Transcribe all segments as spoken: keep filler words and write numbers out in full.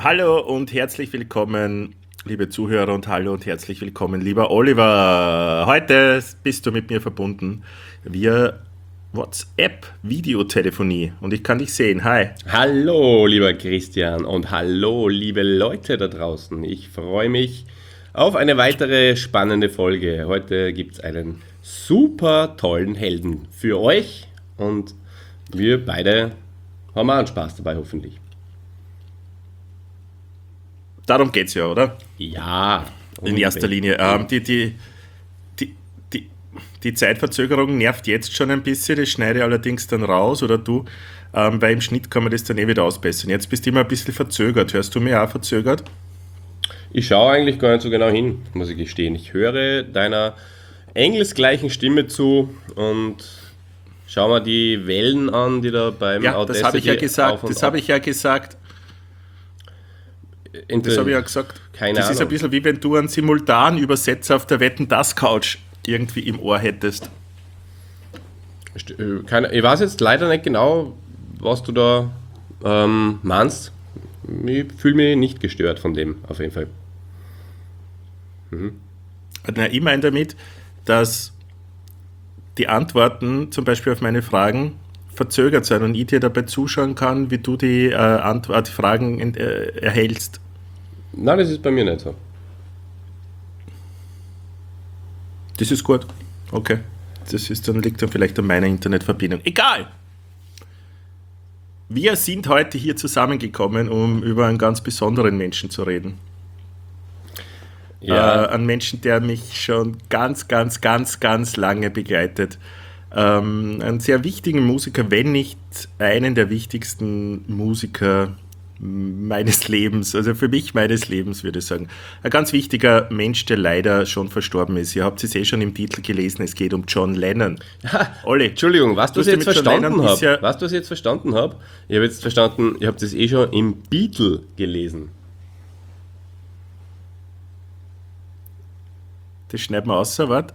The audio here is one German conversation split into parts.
Hallo und herzlich willkommen, liebe Zuhörer, und hallo und herzlich willkommen, lieber Oliver. Heute bist du mit mir verbunden via WhatsApp-Videotelefonie und ich kann dich sehen. Hi. Hallo, lieber Christian, und hallo, liebe Leute da draußen. Ich freue mich auf eine weitere spannende Folge. Heute gibt es einen super tollen Helden für euch und wir beide haben auch einen Spaß dabei, hoffentlich. Darum geht's ja, oder? Ja, In erster Linie. Ähm, die, die, die, die, die Zeitverzögerung nervt jetzt schon ein bisschen, das schneide ich allerdings dann raus, oder du, ähm, weil im Schnitt kann man das dann eh wieder ausbessern. Jetzt bist du immer ein bisschen verzögert. Hörst du mich auch verzögert? Ich schaue eigentlich gar nicht so genau hin, muss ich gestehen. Ich höre deiner engelsgleichen Stimme zu und schau mal die Wellen an, die da beim Ja, das habe ich ja Audacity gesagt. auf und Das ab. habe ich ja gesagt. Das habe ich ja gesagt. Keine Das ist ein Ahnung. bisschen wie wenn du einen Simultanübersetzer auf der Wetten-Das-Couch irgendwie im Ohr hättest. St- äh, Keine, ich weiß jetzt leider nicht genau, was du da ähm, meinst. Ich fühle mich nicht gestört von dem, auf jeden Fall. Na, ich meine damit, dass die Antworten zum Beispiel auf meine Fragen verzögert sind und ich dir dabei zuschauen kann, wie du die, äh, Antwort, die Fragen ent- äh, erhältst. Nein, das ist bei mir nicht so. Das ist gut. Okay. Das ist dann, liegt dann vielleicht an meiner Internetverbindung. Egal! Wir sind heute hier zusammengekommen, um über einen ganz besonderen Menschen zu reden. Ja, Äh, einen Menschen, der mich schon ganz, ganz, ganz, ganz lange begleitet. Ähm, einen sehr wichtigen Musiker, wenn nicht einen der wichtigsten Musiker meines Lebens, also für mich meines Lebens, würde ich sagen. Ein ganz wichtiger Mensch, der leider schon verstorben ist. Ihr habt es eh schon im Titel gelesen, es geht um John Lennon. Olli, Entschuldigung, was du tust du jetzt mit John verstanden Lennon habe, bisher- was du jetzt verstanden habe, ich habe jetzt verstanden, ich habe das eh schon im Beatle gelesen. das schneiden wir aus, warte.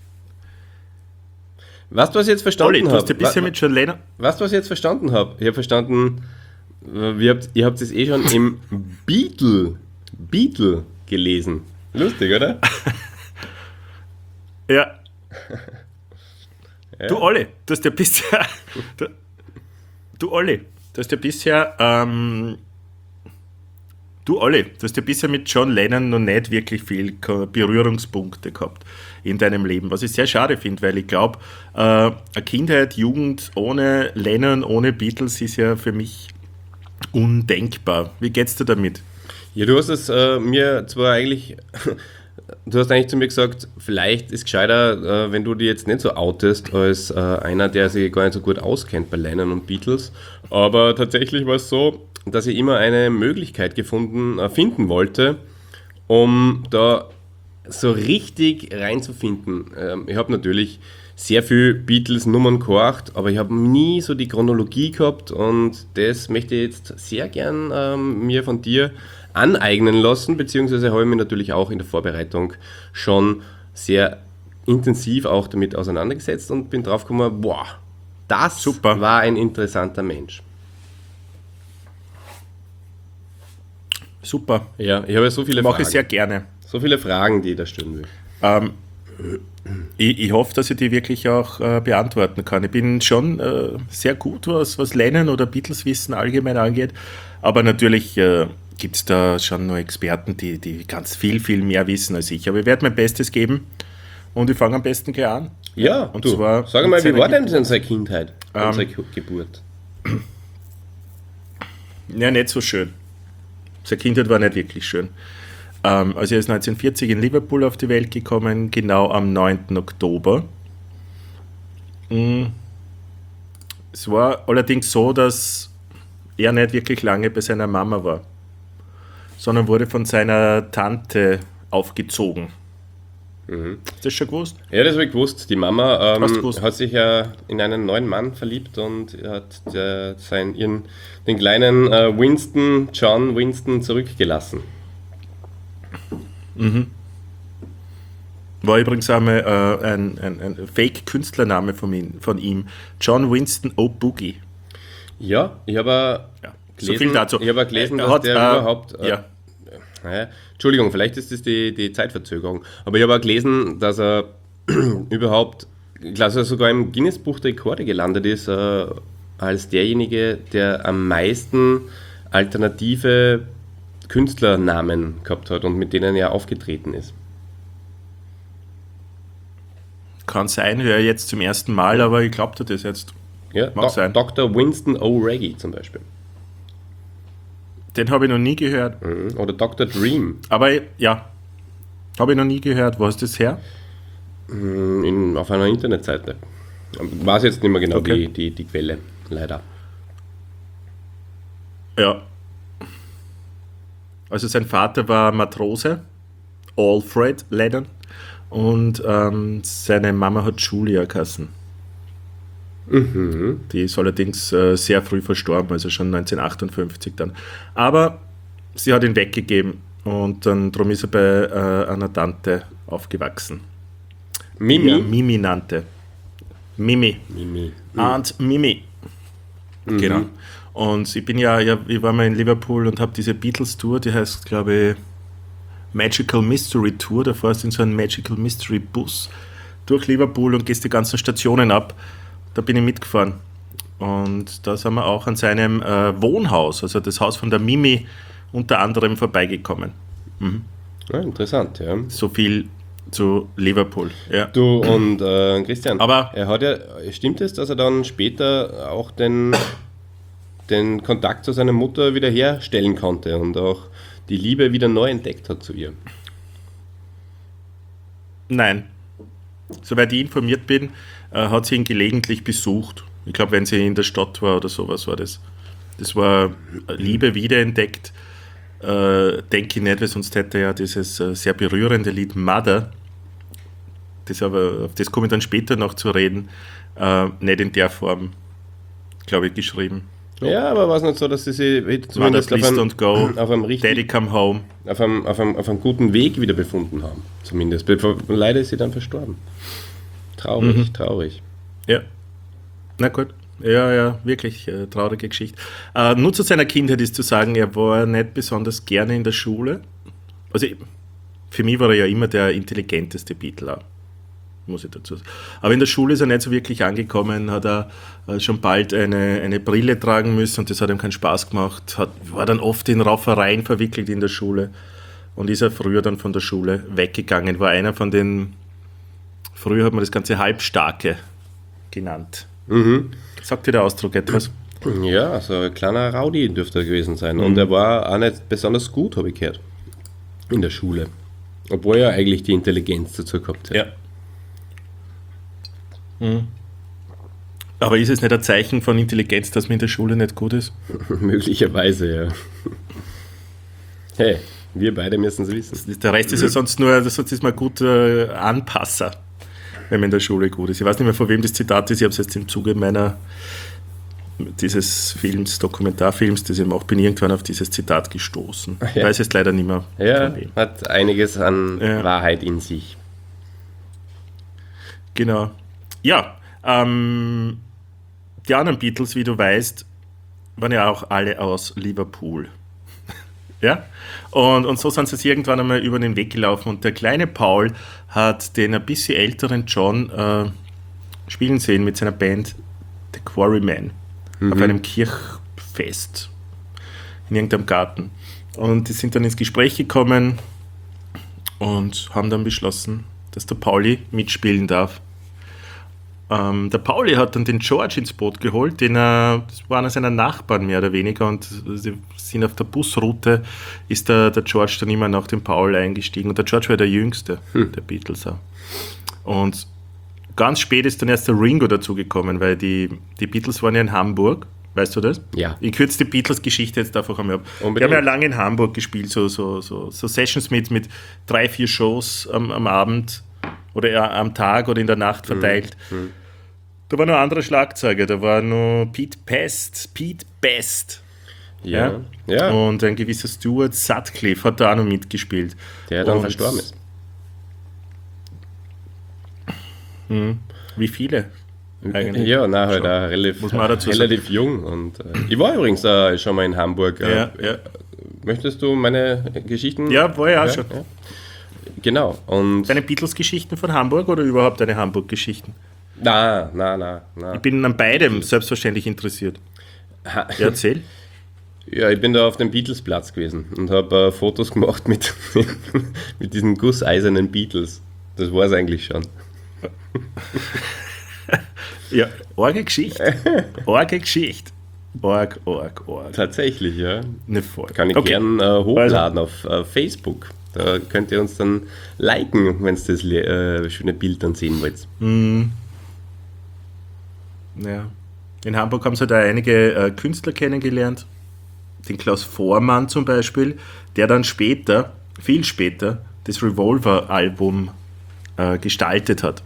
Was du was ich jetzt Olli, verstanden du hast ja habe, bisher mit John Lennon... was du was ich jetzt verstanden habe, ich habe verstanden, äh, ihr habt, ihr habt es eh schon im Beatle, Beatle gelesen. Lustig, oder? Ja. Du Olli, du hast ja bisher... Du, du Olli, du hast ja bisher... Ähm, du Olli, du hast ja bisher mit John Lennon noch nicht wirklich viel Ko- Berührungspunkte gehabt in deinem Leben, was ich sehr schade finde, weil ich glaube, äh, eine Kindheit, Jugend ohne Lennon, ohne Beatles ist ja für mich undenkbar. Wie geht's dir damit? Ja, du hast es äh, mir zwar eigentlich, du hast eigentlich zu mir gesagt, vielleicht ist gescheiter, äh, wenn du dich jetzt nicht so outest, als äh, einer, der sich gar nicht so gut auskennt bei Lennon und Beatles. Aber tatsächlich war es so, dass ich immer eine Möglichkeit gefunden, äh, finden wollte, um da so richtig reinzufinden. Ähm, ich habe natürlich sehr viel Beatles-Nummern gehorcht, aber ich habe nie so die Chronologie gehabt und das möchte ich jetzt sehr gern ähm, mir von dir aneignen lassen, beziehungsweise habe ich mich natürlich auch in der Vorbereitung schon sehr intensiv auch damit auseinandergesetzt und bin drauf gekommen, boah, das Super. war ein interessanter Mensch. Super, Ja, ich habe ja so viele mache ich Fragen, sehr gerne. so viele Fragen, die ich da stellen will. Ähm, ich, ich hoffe, dass ich die wirklich auch äh, beantworten kann. Ich bin schon äh, sehr gut, was, was Lennon oder Beatles-Wissen allgemein angeht, aber natürlich äh, gibt es da schon nur Experten, die, die ganz viel, viel mehr wissen als ich. Aber ich werde mein Bestes geben und ich fange am besten gleich an. Ja, und du, zwar sag mit mal, wie seiner war denn Geburt. unsere Kindheit, Ähm, unsere Ge- Geburt? Ja, nicht so schön. Seine Kindheit war nicht wirklich schön. Ähm, also er ist neunzehnhundertvierzig in Liverpool auf die Welt gekommen, genau am neunten Oktober. Mm. Es war allerdings so, dass er nicht wirklich lange bei seiner Mama war, sondern wurde von seiner Tante aufgezogen. Hast du das schon gewusst? Ja, das habe ich gewusst. Die Mama Hast du ähm, gewusst? hat sich ja in einen neuen Mann verliebt und hat äh, seinen, ihren, den kleinen äh, Winston, John Winston, zurückgelassen. War übrigens einmal äh, ein, ein, ein Fake-Künstlername von ihm, von ihm. John Winston O'Boogie. Ja, ich habe Ja. gelesen, so viel dazu. Ich habe auch gelesen, Er dass hat, der äh, überhaupt... Äh, ja. Naja, Entschuldigung, vielleicht ist das die, die Zeitverzögerung. Aber ich habe auch gelesen, dass er überhaupt, ich glaube, dass er sogar im Guinness-Buch der Rekorde gelandet ist, äh, als derjenige, der am meisten alternative Künstlernamen gehabt hat und mit denen er aufgetreten ist. Kann sein, höre ich jetzt zum ersten Mal, aber ich glaube dir das jetzt. Ja, Mag Do- sein. Doktor Winston O'Reggie zum Beispiel. Den habe ich noch nie gehört. Mhm. Oder Doktor Dream. Aber ja, habe ich noch nie gehört. Wo ist das her? Mhm, In, auf einer Internetseite. Weiß jetzt nicht mehr genau Okay. die, die, die Quelle, leider. Ja. Also sein Vater war Matrose, Alfred Lennon, und ähm, seine Mama hat Julia geheißen. Mhm. Die ist allerdings äh, sehr früh verstorben, also schon neunzehnhundertachtundfünfzig dann. Aber sie hat ihn weggegeben und dann drum ist er bei äh, einer Tante aufgewachsen. Mimi. Die er Mimi nannte. Mimi. Mimi. Aunt Mimi. Genau. Und ich bin ja, ja, ich war mal in Liverpool und habe diese Beatles-Tour, die heißt, glaube ich, Magical Mystery Tour. Da fährst du in so einen Magical Mystery Bus durch Liverpool und gehst die ganzen Stationen ab. Da bin ich mitgefahren. Und da sind wir auch an seinem äh, Wohnhaus, also das Haus von der Mimi, unter anderem vorbeigekommen. Ja, interessant, ja. So viel zu Liverpool. Ja. Du und äh, Christian, Aber- er hat ja, stimmt es, dass er dann später auch den, den Kontakt zu seiner Mutter wieder herstellen konnte und auch die Liebe wieder neu entdeckt hat zu ihr? Nein. Soweit ich informiert bin, äh, hat sie ihn gelegentlich besucht. Ich glaube, wenn sie in der Stadt war oder sowas war das. Das war Liebe wiederentdeckt. Äh, denke ich nicht, weil sonst hätte er ja dieses äh, sehr berührende Lied Mother, das aber, auf das komme ich dann später noch zu reden, äh, nicht in der Form, glaube ich, geschrieben. Ja, aber war es nicht so, dass sie sich Mother, zumindest auf please einem, don't go, auf, einem Daddy richtig, come home. auf, einem, auf, einem, auf einem guten Weg wieder befunden haben? Zumindest. Bevor, leider ist sie dann verstorben. Traurig, Mhm. traurig. Ja. Na gut. Ja, ja, wirklich äh, traurige Geschichte. Äh, nur zu seiner Kindheit ist zu sagen, er war nicht besonders gerne in der Schule. Also ich- für mich war er ja immer der intelligenteste Beatle, auch, muss ich dazu sagen. Aber in der Schule ist er nicht so wirklich angekommen, hat er äh, schon bald eine, eine Brille tragen müssen und das hat ihm keinen Spaß gemacht, hat, war dann oft in Raufereien verwickelt in der Schule und ist er früher dann von der Schule weggegangen, war einer von den, früher hat man das Ganze Halbstarke genannt. Mhm. Sagt dir der Ausdruck etwas? Ja, so ein kleiner Rowdy dürfte er gewesen sein. Und er war auch nicht besonders gut, habe ich gehört. In der Schule. Obwohl er eigentlich die Intelligenz dazu gehabt hat. Ja. Mhm. Aber ist es nicht ein Zeichen von Intelligenz, dass man in der Schule nicht gut ist? Möglicherweise, ja. Hey, wir beide müssen es wissen. Der Rest ist ja sonst nur, sonst ist man gut äh, Anpasser, wenn man in der Schule gut ist. Ich weiß nicht mehr, von wem das Zitat ist, ich habe es jetzt im Zuge meiner dieses Films, Dokumentarfilms, das ich mache, bin irgendwann auf dieses Zitat gestoßen. Ich Ja. weiß jetzt leider nicht mehr. Ja, von wem. hat einiges an Ja. Wahrheit in sich. Genau. Ja, ähm, die anderen Beatles, wie du weißt, waren ja auch alle aus Liverpool. Ja? Und, und so sind sie sich irgendwann einmal über den Weg gelaufen und der kleine Paul hat den ein bisschen älteren John äh, spielen sehen mit seiner Band The Quarrymen auf einem Kirchfest in irgendeinem Garten. Und die sind dann ins Gespräch gekommen und haben dann beschlossen, dass der Pauli mitspielen darf. Ähm, der Pauli hat dann den George ins Boot geholt, den er, das war einer seiner Nachbarn mehr oder weniger, und sie sind auf der Busroute, ist der, der George dann immer nach dem Paul eingestiegen und der George war der Jüngste der Beatles auch. Und ganz spät ist dann erst der Ringo dazugekommen, weil die, die Beatles waren ja in Hamburg, weißt du das? Ja. Ich kürze die Beatles-Geschichte jetzt einfach einmal ab. Die Unbedingt. haben ja lange in Hamburg gespielt, so, so, so, so Sessions mit, mit drei, vier Shows am, am Abend oder eher am Tag oder in der Nacht verteilt. Da war noch ein anderer Schlagzeuger, da war noch Pete Best, Pete Best. Ja. Ja, Und ein gewisser Stuart Sutcliffe hat da auch noch mitgespielt. der dann Und verstorben ist. Wie viele? Eigentlich. Ja, nein, halt Schon. auch relativ, Muss man auch dazu relativ jung. Und, äh, ich war übrigens äh, schon mal in Hamburg. Äh, Ja, ja. Möchtest du meine Geschichten? Ja, war ja auch hören? schon. Ja. Genau. Und Deine Beatles-Geschichten von Hamburg oder überhaupt deine Hamburg-Geschichten? na, na, na, na. Ich bin an beidem selbstverständlich interessiert. Ja, erzähl. Ja, ich bin da auf dem Beatles-Platz gewesen und habe äh, Fotos gemacht mit, mit diesen gusseisernen Beatles. Das war es eigentlich schon. Ja, arge Geschichte. Arge Geschichte. Org, org, org. Tatsächlich, ja. Nicht voll. Kann ich Okay. gern äh, hochladen auf äh, Facebook. Da könnt ihr uns dann liken, wenn ihr das äh, schöne Bild dann sehen wollt. Ja. In Hamburg haben sie da einige äh, Künstler kennengelernt. Den Klaus Vormann zum Beispiel, der dann später, viel später, das Revolver-Album äh, gestaltet hat.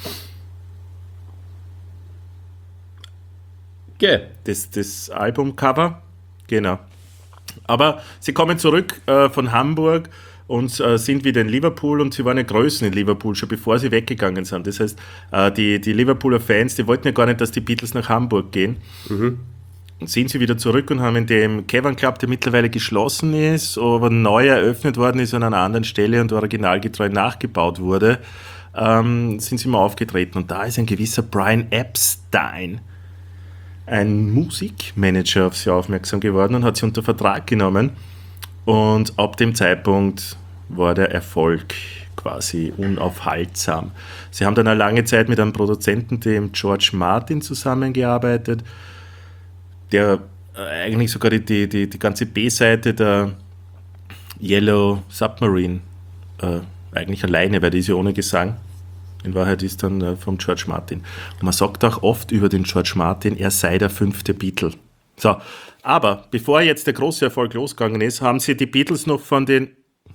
Okay. Das, das Albumcover, genau. Aber sie kommen zurück äh, von Hamburg und äh, sind wieder in Liverpool und sie waren ja Größen in Liverpool, schon bevor sie weggegangen sind. Das heißt, äh, die, die Liverpooler Fans, die wollten ja gar nicht, dass die Beatles nach Hamburg gehen. Mhm. Und sind sie wieder zurück und haben in dem Cavern Club, der mittlerweile geschlossen ist, aber neu eröffnet worden ist an einer anderen Stelle und originalgetreu nachgebaut wurde, ähm, sind sie mal aufgetreten. Und da ist ein gewisser Brian Epstein, ein Musikmanager, auf sie aufmerksam geworden und hat sie unter Vertrag genommen. Und ab dem Zeitpunkt war der Erfolg quasi unaufhaltsam. Sie haben dann eine lange Zeit mit einem Produzenten, dem George Martin, zusammengearbeitet, der eigentlich sogar die, die, die, die ganze B-Seite der Yellow Submarine äh, eigentlich alleine, weil die ist ja ohne Gesang. In Wahrheit ist dann äh, vom George Martin. Und man sagt auch oft über den George Martin, er sei der fünfte Beatle. So, aber bevor jetzt der große Erfolg losgegangen ist, haben sie die Beatles noch von den...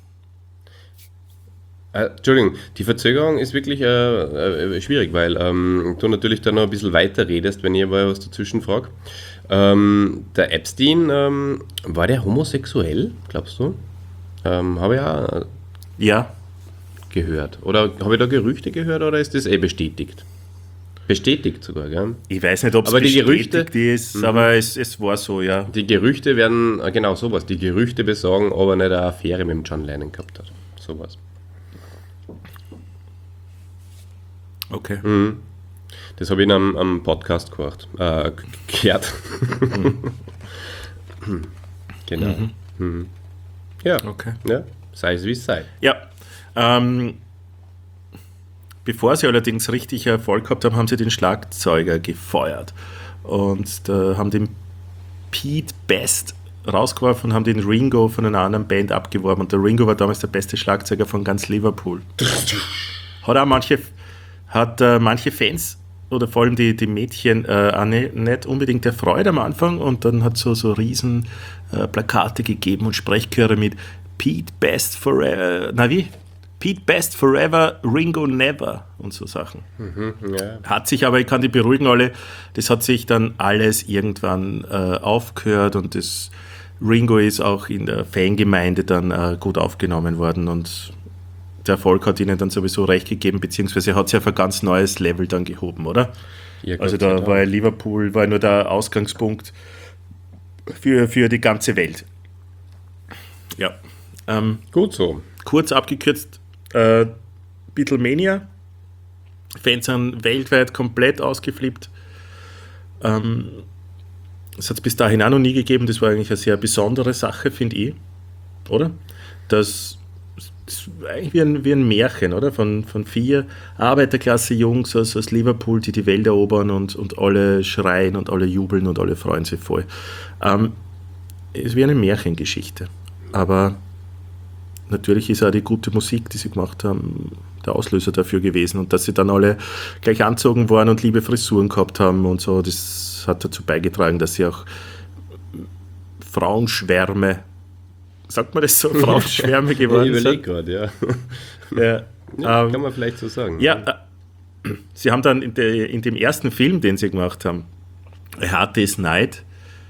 Äh, Entschuldigung, die Verzögerung ist wirklich äh, äh, schwierig, weil ähm, du natürlich da noch ein bisschen weiter redest, wenn ich aber was dazwischen frage. Ähm, der Epstein, ähm, war der homosexuell, glaubst du? Ähm, habe ich ja Ja, gehört. Oder habe ich da Gerüchte gehört oder ist das eh bestätigt? Bestätigt sogar, gell? ich weiß nicht, ob es Aber die bestätigt Gerüchte- ist, Mhm. aber es, es war so, ja. Die Gerüchte werden, äh, genau sowas, die Gerüchte besagen, ob er nicht eine Affäre mit dem John Lennon gehabt hat. Sowas. Okay. Das habe ich in einem, einem Podcast gehört. Äh, gehört. Genau. Mhm. Ja. Okay. ja, sei es wie es sei. Ja, ähm, bevor sie allerdings richtig Erfolg gehabt haben, haben sie den Schlagzeuger gefeuert und äh, haben den Pete Best rausgeworfen und haben den Ringo von einer anderen Band abgeworben und der Ringo war damals der beste Schlagzeuger von ganz Liverpool. Hat auch manche, hat äh, manche Fans oder vor allem die, die Mädchen äh, auch nicht, nicht unbedingt erfreut am Anfang und dann hat es so, so riesen äh, Plakate gegeben und Sprechchöre mit Pete Best Forever, na wie? Pete Best Forever, Ringo Never und so Sachen. Mhm, ja. Hat sich aber, ich kann die beruhigen alle, das hat sich dann alles irgendwann äh, aufgehört und das Ringo ist auch in der Fangemeinde dann äh, gut aufgenommen worden und der Erfolg hat ihnen dann sowieso recht gegeben, beziehungsweise hat sie auf ein ganz neues Level dann gehoben, oder? Ja, Gott Also sei da Dank. war Liverpool war nur der Ausgangspunkt für, für die ganze Welt. Ja. Ähm, Gut so. kurz abgekürzt, äh, Beatlemania. Fans sind weltweit komplett ausgeflippt. Ähm, das hat es bis dahin auch noch nie gegeben. Das war eigentlich eine sehr besondere Sache, finde ich. Oder? Das, das war eigentlich wie ein, wie ein Märchen, oder? Von, von vier Arbeiterklasse-Jungs aus, aus Liverpool, die die Welt erobern und, und alle schreien und alle jubeln und alle freuen sich voll. Ähm, es ist wie eine Märchengeschichte. Aber natürlich ist auch die gute Musik, die sie gemacht haben, der Auslöser dafür gewesen. Und dass sie dann alle gleich anzogen waren und liebe Frisuren gehabt haben und so, das hat dazu beigetragen, dass sie auch Frauenschwärme, sagt man das so, Frauenschwärme Ich geworden überlege sind. gerade, ja. Ja, ja ähm, kann man vielleicht so sagen. ja, äh, sie haben dann in, der, in dem ersten Film, den sie gemacht haben, A Hard Day's Night,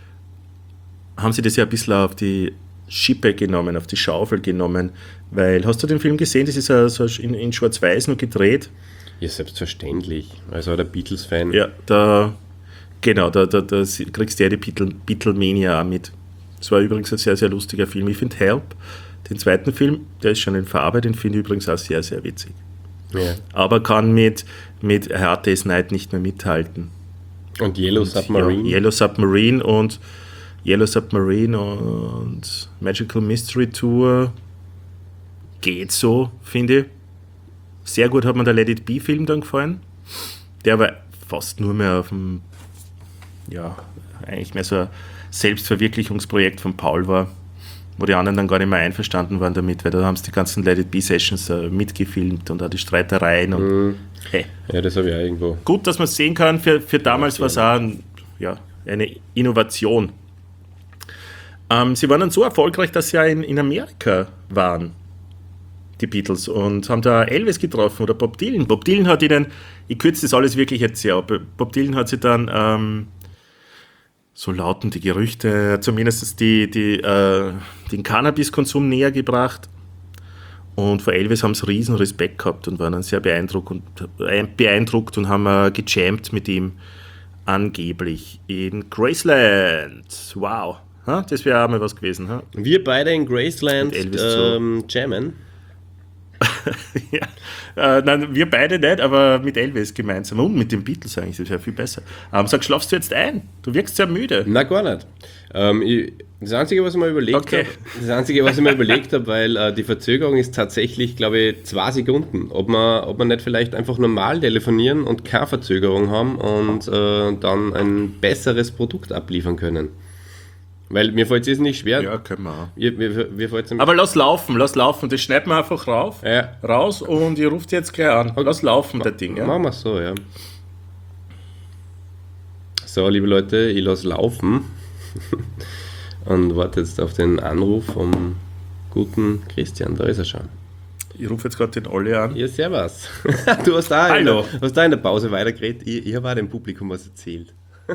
haben sie das ja ein bisschen auf die Schippe genommen, auf die Schaufel genommen, weil, hast du den Film gesehen? Das ist ja so in, in Schwarz-Weiß nur gedreht. Ja, selbstverständlich. Also der Beatles-Fan. Ja, da, genau, da, da, da kriegst du ja die Beatle, Beatlemania auch mit. Das war übrigens ein sehr, sehr lustiger Film. Ich finde Help, den zweiten Film, der ist schon in Farbe, den finde ich übrigens auch sehr, sehr witzig. Ja. Aber kann mit, mit A Hard Day's Night nicht mehr mithalten. Und Yellow Und, Submarine. Ja, Yellow Submarine und Yellow Submarine und Magical Mystery Tour geht so, finde ich. Sehr gut hat mir der Let It Be Film dann gefallen. Der aber fast nur mehr auf dem, ja, eigentlich mehr so ein Selbstverwirklichungsprojekt von Paul war, wo die anderen dann gar nicht mehr einverstanden waren damit, weil da haben sie die ganzen Let It Be Sessions äh, mitgefilmt und auch die Streitereien und Mhm. hey. Ja, das habe ich auch irgendwo. Gut, dass man es sehen kann, für, für damals war es auch ein, ja, eine Innovation. Ähm, sie waren dann so erfolgreich, dass sie auch in, in Amerika waren, die Beatles, und haben da Elvis getroffen oder Bob Dylan. Bob Dylan hat ihnen, ich kürze das alles wirklich jetzt sehr ab, Bob Dylan hat sie dann, ähm, so lauten die Gerüchte, zumindest die, die, äh, den Cannabiskonsum näher gebracht. Und vor Elvis haben sie riesen Respekt gehabt und waren dann sehr beeindruckt und, äh, beeindruckt und haben äh, gejammt mit ihm, angeblich in Graceland. Wow, ha? Das wäre auch mal was gewesen. Ha? Wir beide in Graceland Mit Elvis ähm, jammen. ja. äh, nein, wir beide nicht, aber mit Elvis gemeinsam und mit den Beatles eigentlich, das wäre viel besser. Aber sag, schlafst du jetzt ein? Du wirkst sehr müde. Na, gar nicht. Ähm, ich, das Einzige, was ich mir überlegt Okay. habe, das Einzige, was ich mir überlegt habe, weil äh, die Verzögerung ist tatsächlich, glaube ich, zwei Sekunden. Ob man, ob man nicht vielleicht einfach normal telefonieren und keine Verzögerung haben und äh, dann ein besseres Produkt abliefern können. Weil mir fällt es jetzt nicht schwer. Ja, können wir auch. Mir, mir, mir fällt's nämlich- Aber lass laufen, lass laufen. Das schneiden wir einfach rauf, Ja. raus und ihr ruft jetzt gleich an. Lass laufen, das Ding. Ja? Machen wir es so, ja. So, liebe Leute, ich lasse laufen und warte jetzt auf den Anruf vom guten Christian. Da ist er schon. Ich rufe jetzt gerade den Olli an. Ja, servus. Du hast da, Hallo. In, der, hast da in der Pause weitergeredet. Ich, ich habe auch dem Publikum was erzählt.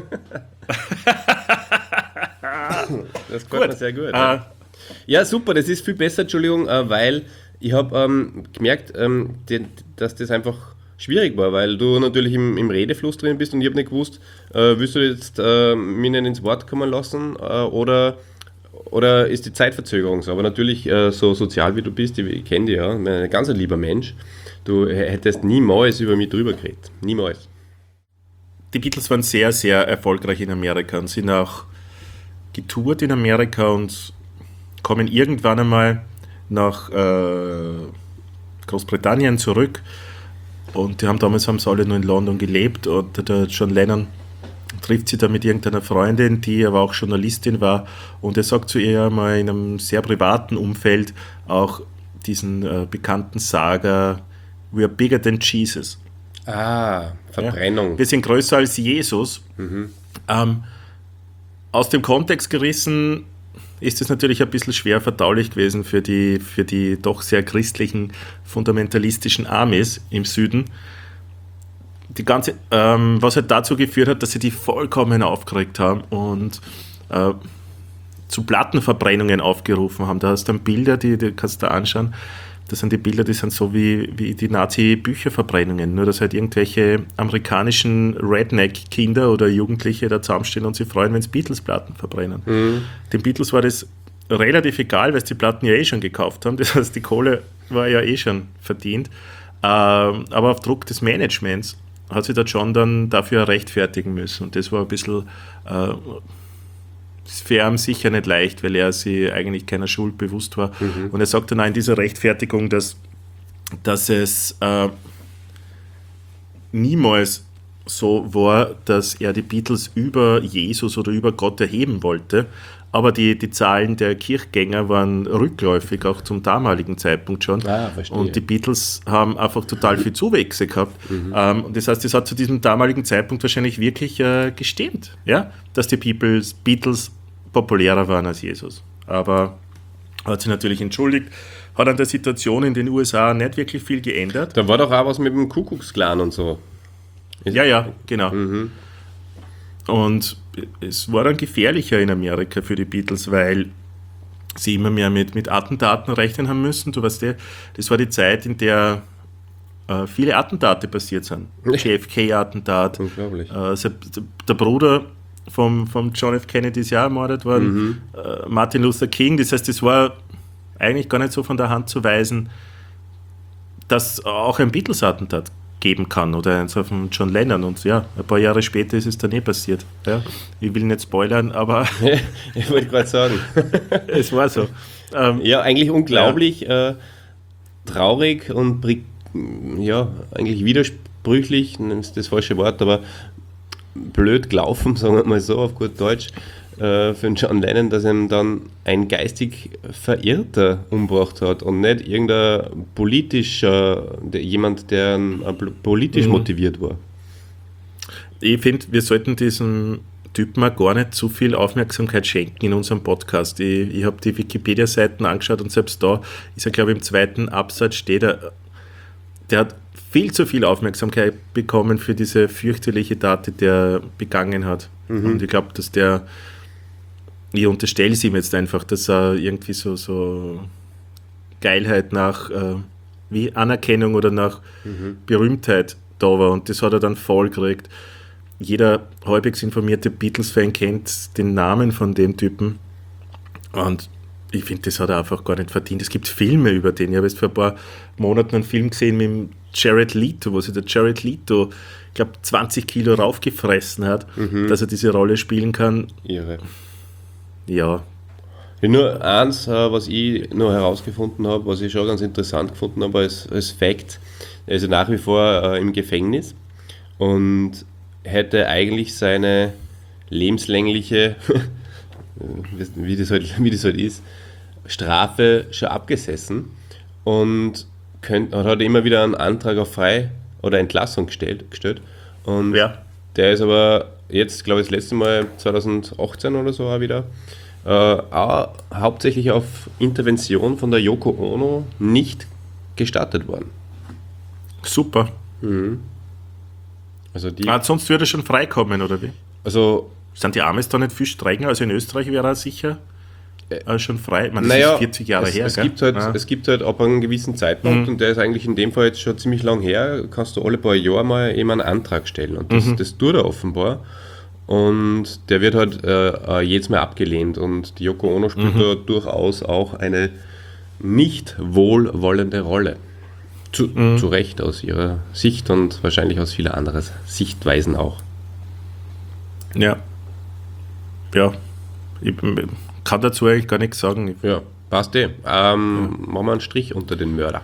Das gefällt mir sehr gut. Äh, Ja. Ja, super, das ist viel besser, Entschuldigung, äh, weil ich habe ähm, gemerkt, ähm, den, dass das einfach schwierig war, weil du natürlich im, im Redefluss drin bist und ich habe nicht gewusst, äh, willst du jetzt äh, mich nicht ins Wort kommen lassen äh, oder, oder ist die Zeitverzögerung so? Aber natürlich, äh, so sozial wie du bist, ich, ich kenne dich ja, ein ganz ein lieber Mensch, du hättest niemals über mich drüber geredet, niemals. Die Beatles waren sehr, sehr erfolgreich in Amerika und sind auch getourt in Amerika und kommen irgendwann einmal nach äh, Großbritannien zurück. Und die haben damals haben sie alle nur in London gelebt und der John Lennon trifft sie da mit irgendeiner Freundin, die aber auch Journalistin war, und er sagt zu ihr mal in einem sehr privaten Umfeld auch diesen äh, bekannten Saga We are bigger than Jesus. Ah, Verbrennung. Ja, wir sind größer als Jesus. Mhm. Ähm, aus dem Kontext gerissen ist es natürlich ein bisschen schwer verdaulich gewesen für die, für die doch sehr christlichen, fundamentalistischen Amis im Süden. Die ganze, ähm, was halt dazu geführt hat, dass sie die vollkommen aufgeregt haben und äh, zu Plattenverbrennungen aufgerufen haben. Da hast du dann Bilder, die, die kannst du da anschauen. Das sind die Bilder, die sind so wie, wie die Nazi-Bücherverbrennungen. Nur, dass halt irgendwelche amerikanischen Redneck-Kinder oder Jugendliche da zusammenstehen und sich freuen, wenn sie Beatles-Platten verbrennen. Mhm. Den Beatles war das relativ egal, weil sie die Platten ja eh schon gekauft haben. Das heißt, die Kohle war ja eh schon verdient. Ähm, aber auf Druck des Managements hat sich der John dann dafür rechtfertigen müssen. Und das war ein bisschen äh, für ihn sicher nicht leicht, weil er sich eigentlich keiner Schuld bewusst war. Mhm. Und er sagt dann auch in dieser Rechtfertigung, dass, dass es äh, niemals so war, dass er die Beatles über Jesus oder über Gott erheben wollte. Aber die, die Zahlen der Kirchgänger waren rückläufig, auch zum damaligen Zeitpunkt schon. Ah, verstehe. Und die Beatles haben einfach total viel Zuwächse gehabt. Mhm. Ähm, und das heißt, das hat zu diesem damaligen Zeitpunkt wahrscheinlich wirklich äh, gestimmt, ja? Dass die Beatles, Beatles populärer waren als Jesus. Aber hat sich natürlich entschuldigt, hat an der Situation in den U S A nicht wirklich viel geändert. Da war doch auch was mit dem Kuckucksklan und so. Ja, ja, genau. Mhm. Und es war dann gefährlicher in Amerika für die Beatles, weil sie immer mehr mit, mit Attentaten rechnen haben müssen. Du weißt ja, das war die Zeit, in der äh, viele Attentate passiert sind. J F K-Attentat. Unglaublich. Äh, also der Bruder vom, vom John F. Kennedy ist ja ermordet worden. Mhm. Äh, Martin Luther King. Das heißt, das war eigentlich gar nicht so von der Hand zu weisen, dass auch ein Beatles-Attentat geben kann oder eins auf den John Lennon. Und ja, ein paar Jahre später ist es dann eh passiert. Ja, ich will nicht spoilern, aber Ich wollte gerade sagen. es war so. Ähm, Ja, eigentlich unglaublich äh, traurig und bri- ja, eigentlich widersprüchlich, das ist das falsche Wort, aber blöd gelaufen, sagen wir mal so auf gut Deutsch, äh, für den John Lennon, dass ihm dann ein geistig Verirrter umgebracht hat und nicht irgendein politischer, der, jemand, der äh, politisch Mhm. motiviert war. Ich finde, wir sollten diesem Typen auch gar nicht zu viel Aufmerksamkeit schenken in unserem Podcast. Ich, ich habe die Wikipedia-Seiten angeschaut und selbst da ist er, glaube ich, im zweiten Absatz steht er, der hat viel zu viel Aufmerksamkeit bekommen für diese fürchterliche Tat, die der begangen hat. Mhm. Und ich glaube, dass der, ich unterstelle es ihm jetzt einfach, dass er irgendwie so, so Geilheit nach äh, wie Anerkennung oder nach Mhm. Berühmtheit da war und das hat er dann voll gekriegt. Jeder halbwegs informierte Beatles-Fan kennt den Namen von dem Typen und ich finde, das hat er einfach gar nicht verdient. Es gibt Filme über den. Ich habe jetzt vor ein paar Monaten einen Film gesehen mit dem Jared Leto, wo sich der Jared Leto, ich glaube, zwanzig Kilo raufgefressen hat, Mhm. dass er diese Rolle spielen kann. Irre. Ja, Ja, nur eins, äh, was ich noch herausgefunden habe, was ich schon ganz interessant gefunden habe als, als Fact, er ist ja nach wie vor äh, im Gefängnis und hätte eigentlich seine lebenslängliche, wie das, halt, wie das halt ist, Strafe schon abgesessen und könnt, hat immer wieder einen Antrag auf Frei- oder Entlassung gestellt, gestellt. Und ja. der ist aber jetzt, glaube ich, das letzte Mal zwanzig achtzehn oder so auch wieder äh, auch hauptsächlich auf Intervention von der Yoko Ono nicht gestattet worden. Super. Also die, Ah, sonst würde er schon freikommen, oder wie? also Sind die Amis da nicht viel strenger? Also in Österreich wäre er sicher äh, schon frei. Ich meine, das naja, ist vierzig Jahre es, her. es, gell? gibt halt, Ah. es gibt halt ab einem gewissen Zeitpunkt, Mhm. und der ist eigentlich in dem Fall jetzt schon ziemlich lang her, kannst du alle paar Jahre mal eben einen Antrag stellen. Und das, Mhm. das tut er offenbar. Und der wird halt äh, äh, jedes Mal abgelehnt. Und die Yoko Ono spielt Mhm. da durchaus auch eine nicht wohlwollende Rolle. Zu, Mhm. zu Recht aus ihrer Sicht und wahrscheinlich aus vieler anderer Sichtweisen auch. Ja. Ja. Ich kann dazu eigentlich gar nichts sagen. Ja, passt eh. Ähm, Machen wir einen Strich unter den Mörder.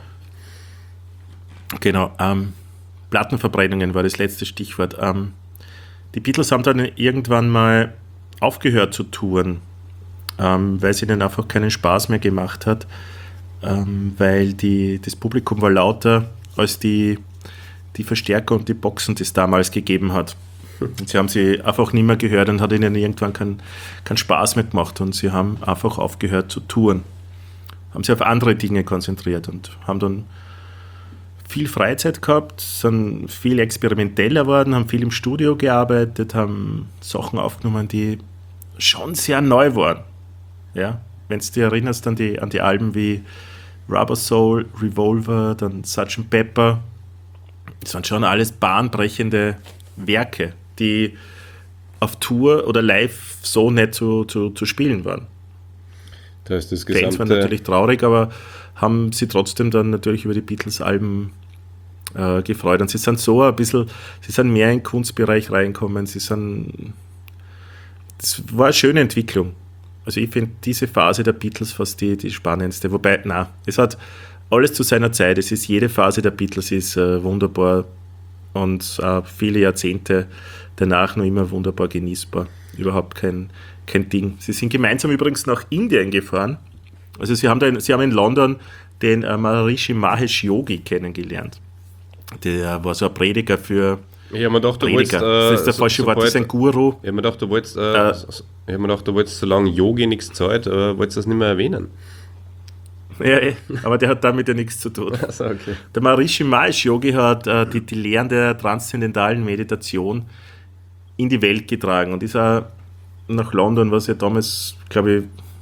Genau. Ähm, Plattenverbrennungen war das letzte Stichwort. Ähm, die Beatles haben dann irgendwann mal aufgehört zu touren, ähm, weil es ihnen einfach keinen Spaß mehr gemacht hat, ähm, weil die, das Publikum war lauter als die, die Verstärker und die Boxen, die es damals gegeben hat. Und sie haben sie einfach nicht mehr gehört und hat ihnen irgendwann keinen keinen Spaß mehr gemacht und sie haben einfach aufgehört zu touren. Haben sich auf andere Dinge konzentriert und haben dann viel Freizeit gehabt, sind viel experimenteller geworden, haben viel im Studio gearbeitet, haben Sachen aufgenommen, die schon sehr neu waren. Ja? Wenn du dich erinnerst an die, an die Alben wie Rubber Soul, Revolver, dann Sergeant Pepper, das waren schon alles bahnbrechende Werke, die auf Tour oder live so nicht zu, zu, zu spielen waren. Da ist das Fans waren gesamte, natürlich traurig, aber haben sie trotzdem dann natürlich über die Beatles-Alben äh, gefreut. Und sie sind so ein bisschen, sie sind mehr in den Kunstbereich reinkommen. Sie sind, das war eine schöne Entwicklung. Also ich finde diese Phase der Beatles fast die, die spannendste. Wobei, na, es hat alles zu seiner Zeit. Es ist jede Phase der Beatles ist äh, wunderbar und äh, viele Jahrzehnte danach noch immer wunderbar genießbar. Überhaupt kein, kein Ding. Sie sind gemeinsam übrigens nach Indien gefahren. Also sie haben, da in, sie haben in London den äh, Maharishi Mahesh Yogi kennengelernt. Der war so ein Prediger für ich habe mir gedacht, du wolltest, Prediger. äh, Das ist der so- falsche Wort, das ist ein sobald- Guru. Ich habe mir gedacht, du wolltest, äh, Äh, ich hab mir gedacht, du wolltest, solange Yogi nichts zahlt, äh, wolltest du das nicht mehr erwähnen. Ja, eh, aber der hat damit ja nichts zu tun. Also, okay. Der Maharishi Mahesh Yogi hat äh, die, die Lehren der transzendentalen Meditation in die Welt getragen und ist auch nach London, was ja damals, glaube ich,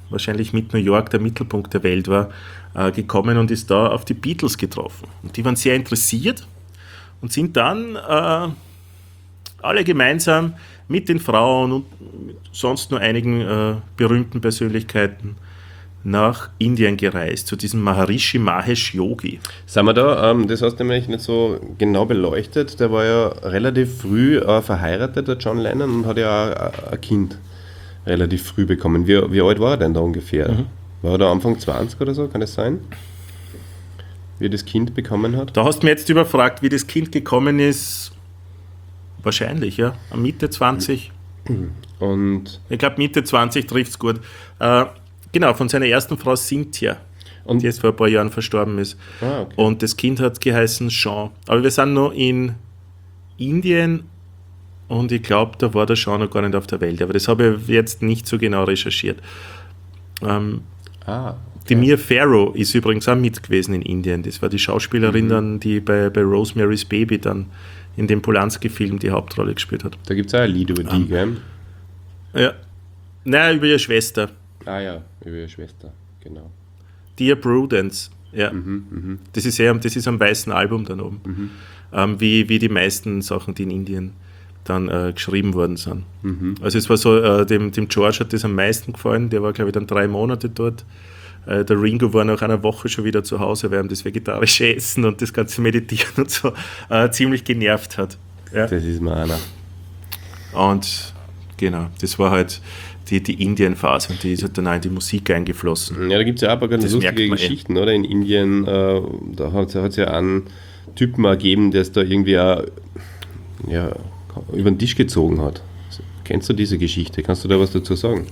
wahrscheinlich mit New York der Mittelpunkt der Welt war, äh, gekommen und ist da auf die Beatles getroffen. Und die waren sehr interessiert und sind dann äh, alle gemeinsam mit den Frauen und sonst nur einigen äh, berühmten Persönlichkeiten nach Indien gereist, zu diesem Maharishi Mahesh Yogi. Sind wir da, ähm, das hast du nämlich nicht so genau beleuchtet, der war ja relativ früh äh, verheiratet, der John Lennon, und hat ja auch ein Kind relativ früh bekommen. Wie, wie alt war er denn da ungefähr? Mhm. War er da Anfang zwanzig oder so, kann das sein? Wie er das Kind bekommen hat? Da hast du mir jetzt überfragt, wie das Kind gekommen ist. Wahrscheinlich, ja. Mitte zwanzig. Und ich glaube, Mitte zwanzig trifft es gut. Äh, genau, von seiner ersten Frau Cynthia, und die jetzt vor ein paar Jahren verstorben ist. Ah, okay. Und das Kind hat geheißen Sean. Aber wir sind noch in Indien und ich glaube, da war der Sean noch gar nicht auf der Welt. Aber das habe ich jetzt nicht so genau recherchiert. Ähm, ah, okay. Die Mia Farrow ist übrigens auch mit gewesen in Indien. Das war die Schauspielerin, mhm. dann, die bei, bei Rosemary's Baby dann in dem Polanski-Film die Hauptrolle gespielt hat. Da gibt es auch ein Lied über die, um, gell? Ja. Nein, über ihre Schwester. Ah ja, über ihre Schwester, genau. Dear Prudence, ja. Mhm, mh. Das ist eher, das ist am weißen Album dann oben. Mhm. Ähm, wie, wie die meisten Sachen, die in Indien dann äh, geschrieben worden sind. Mhm. Also es war so, äh, dem, dem George hat das am meisten gefallen, der war glaube ich dann drei Monate dort. Äh, der Ringo war nach einer Woche schon wieder zu Hause, weil ihm das vegetarische Essen und das ganze Meditieren und so äh, ziemlich genervt hat. Ja. Das ist mir einer. Und genau, das war halt die, die Indien-Phase und die ist halt dann auch in die Musik eingeflossen. Ja, da gibt es ja auch ein paar ganz das lustige Geschichten, eh. oder? In Indien, äh, da hat es ja einen Typen gegeben, der es da irgendwie auch, ja, über den Tisch gezogen hat. Kennst du diese Geschichte? Kannst du da was dazu sagen?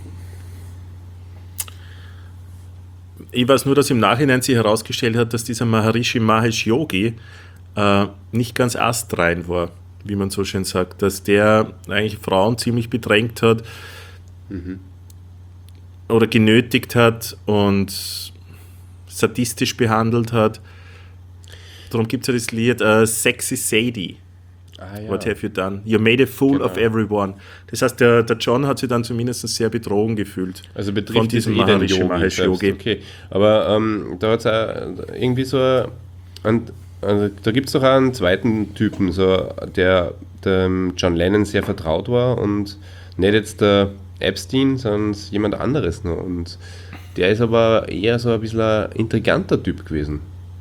Ich weiß nur, dass im Nachhinein sich herausgestellt hat, dass dieser Maharishi Mahesh Yogi äh, nicht ganz astrein war, wie man so schön sagt, dass der eigentlich Frauen ziemlich bedrängt hat, mhm. oder genötigt hat und sadistisch behandelt hat. Darum gibt es ja das Lied uh, Sexy Sadie. Ah, ja. What have you done? You made a fool genau. of everyone. Das heißt, der, der John hat sich dann zumindest sehr betrogen gefühlt. Also betrifft von diesem eh den Maharishi Yogi Mahesh selbst. Yogi. Okay. Aber ähm, da hat es irgendwie so ein, also da gibt es doch auch einen zweiten Typen, so, der dem John Lennon sehr vertraut war und nicht jetzt der Epstein, sondern jemand anderes noch. Und der ist aber eher so ein bisschen ein intriganter Typ gewesen.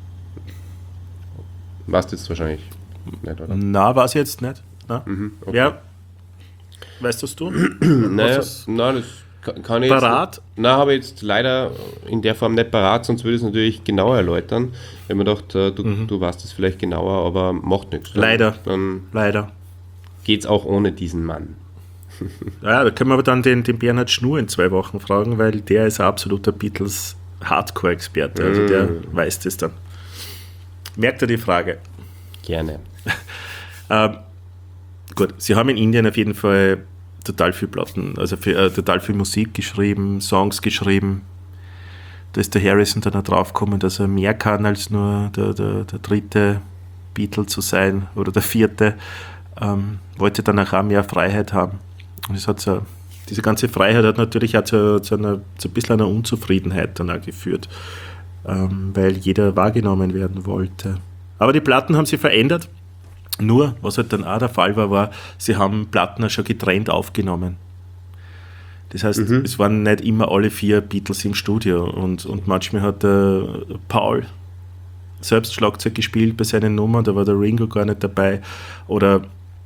Weißt du jetzt wahrscheinlich nicht, oder? Na, weiß ich jetzt nicht. Na? Mhm, okay. Ja. Weißt du's du? Naja, nein, das kann, kann ich parat? jetzt... Nein, habe ich jetzt leider in der Form nicht parat, sonst würde ich es natürlich genauer erläutern. Wenn man dacht, du, mhm. du weißt es vielleicht genauer, aber macht nichts. Dann, Leider. Dann Leider. geht es auch ohne diesen Mann. Ja, da können wir aber dann den, den Bernhard Schnur in zwei Wochen fragen, weil der ist ein absoluter Beatles-Hardcore-Experte. Also mm. der weiß das dann. Merkt er die Frage? Gerne. ähm, gut, Sie haben in Indien auf jeden Fall total viel Platten, also für, äh, total viel Musik geschrieben, Songs geschrieben. Da ist der Harrison dann auch draufgekommen, dass er mehr kann als nur der, der, der dritte Beatle zu sein oder der vierte. Ähm, wollte dann auch mehr Freiheit haben. Und es hat so, diese ganze Freiheit hat natürlich auch zu, zu, einer, zu ein bisschen einer Unzufriedenheit dann auch geführt, ähm, weil jeder wahrgenommen werden wollte. Aber die Platten haben sich verändert. Nur, was halt dann auch der Fall war, war, sie haben Platten auch schon getrennt aufgenommen. Das heißt, mhm. es waren nicht immer alle vier Beatles im Studio und, und manchmal hat der Paul selbst Schlagzeug gespielt bei seinen Nummern, da war der Ringo gar nicht dabei. Oder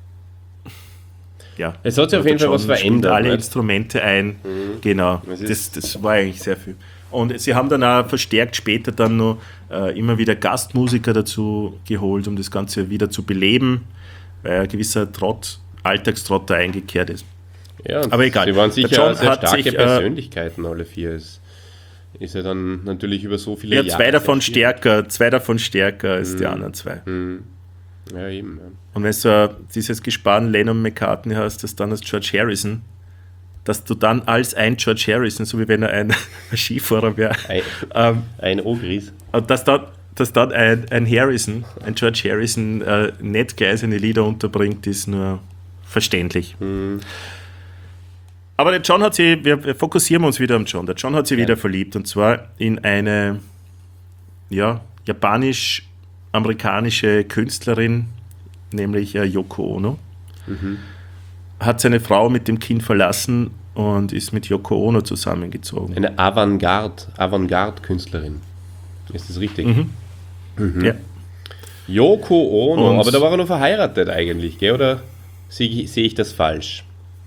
ja, es hat sich auf jeden Fall was verändert. Alle nicht? Instrumente ein, mhm. genau. Das, das war eigentlich sehr viel. Und sie haben dann auch verstärkt später dann noch äh, immer wieder Gastmusiker dazu geholt, um das Ganze wieder zu beleben, weil ein gewisser Trott, Alltagstrott da eingekehrt ist. Ja, aber egal. Sie waren sicher sehr starke sich, Persönlichkeiten, alle vier. Es ist ja dann natürlich über so viele ja, Jahre. Ja, zwei davon stärker, zwei davon stärker als mhm. die anderen zwei. Mhm. Ja, eben. Ja. Und wenn du so dieses Gespann Lennon-McCartney hast, das dann als George Harrison, dass du dann als ein George Harrison, so wie wenn er ein Skifahrer wäre, ein, ähm, ein Ogris, und dass dann, dass dann ein, ein Harrison, ein George Harrison äh, nicht gleich seine Lieder unterbringt, ist nur verständlich. Mhm. Aber der John hat sich, wir wir fokussieren uns wieder am John. Der John hat sich Ja. wieder verliebt und zwar in eine ja, japanisch-amerikanische Künstlerin, nämlich äh, Yoko Ono. Hat seine Frau mit dem Kind verlassen und ist mit Yoko Ono zusammengezogen. Eine Avantgarde, Avantgarde-Künstlerin. Ist das richtig? Mhm. Ja. Yoko Ono, Und- aber da war er noch verheiratet eigentlich, gell? Oder sehe sehe ich das falsch?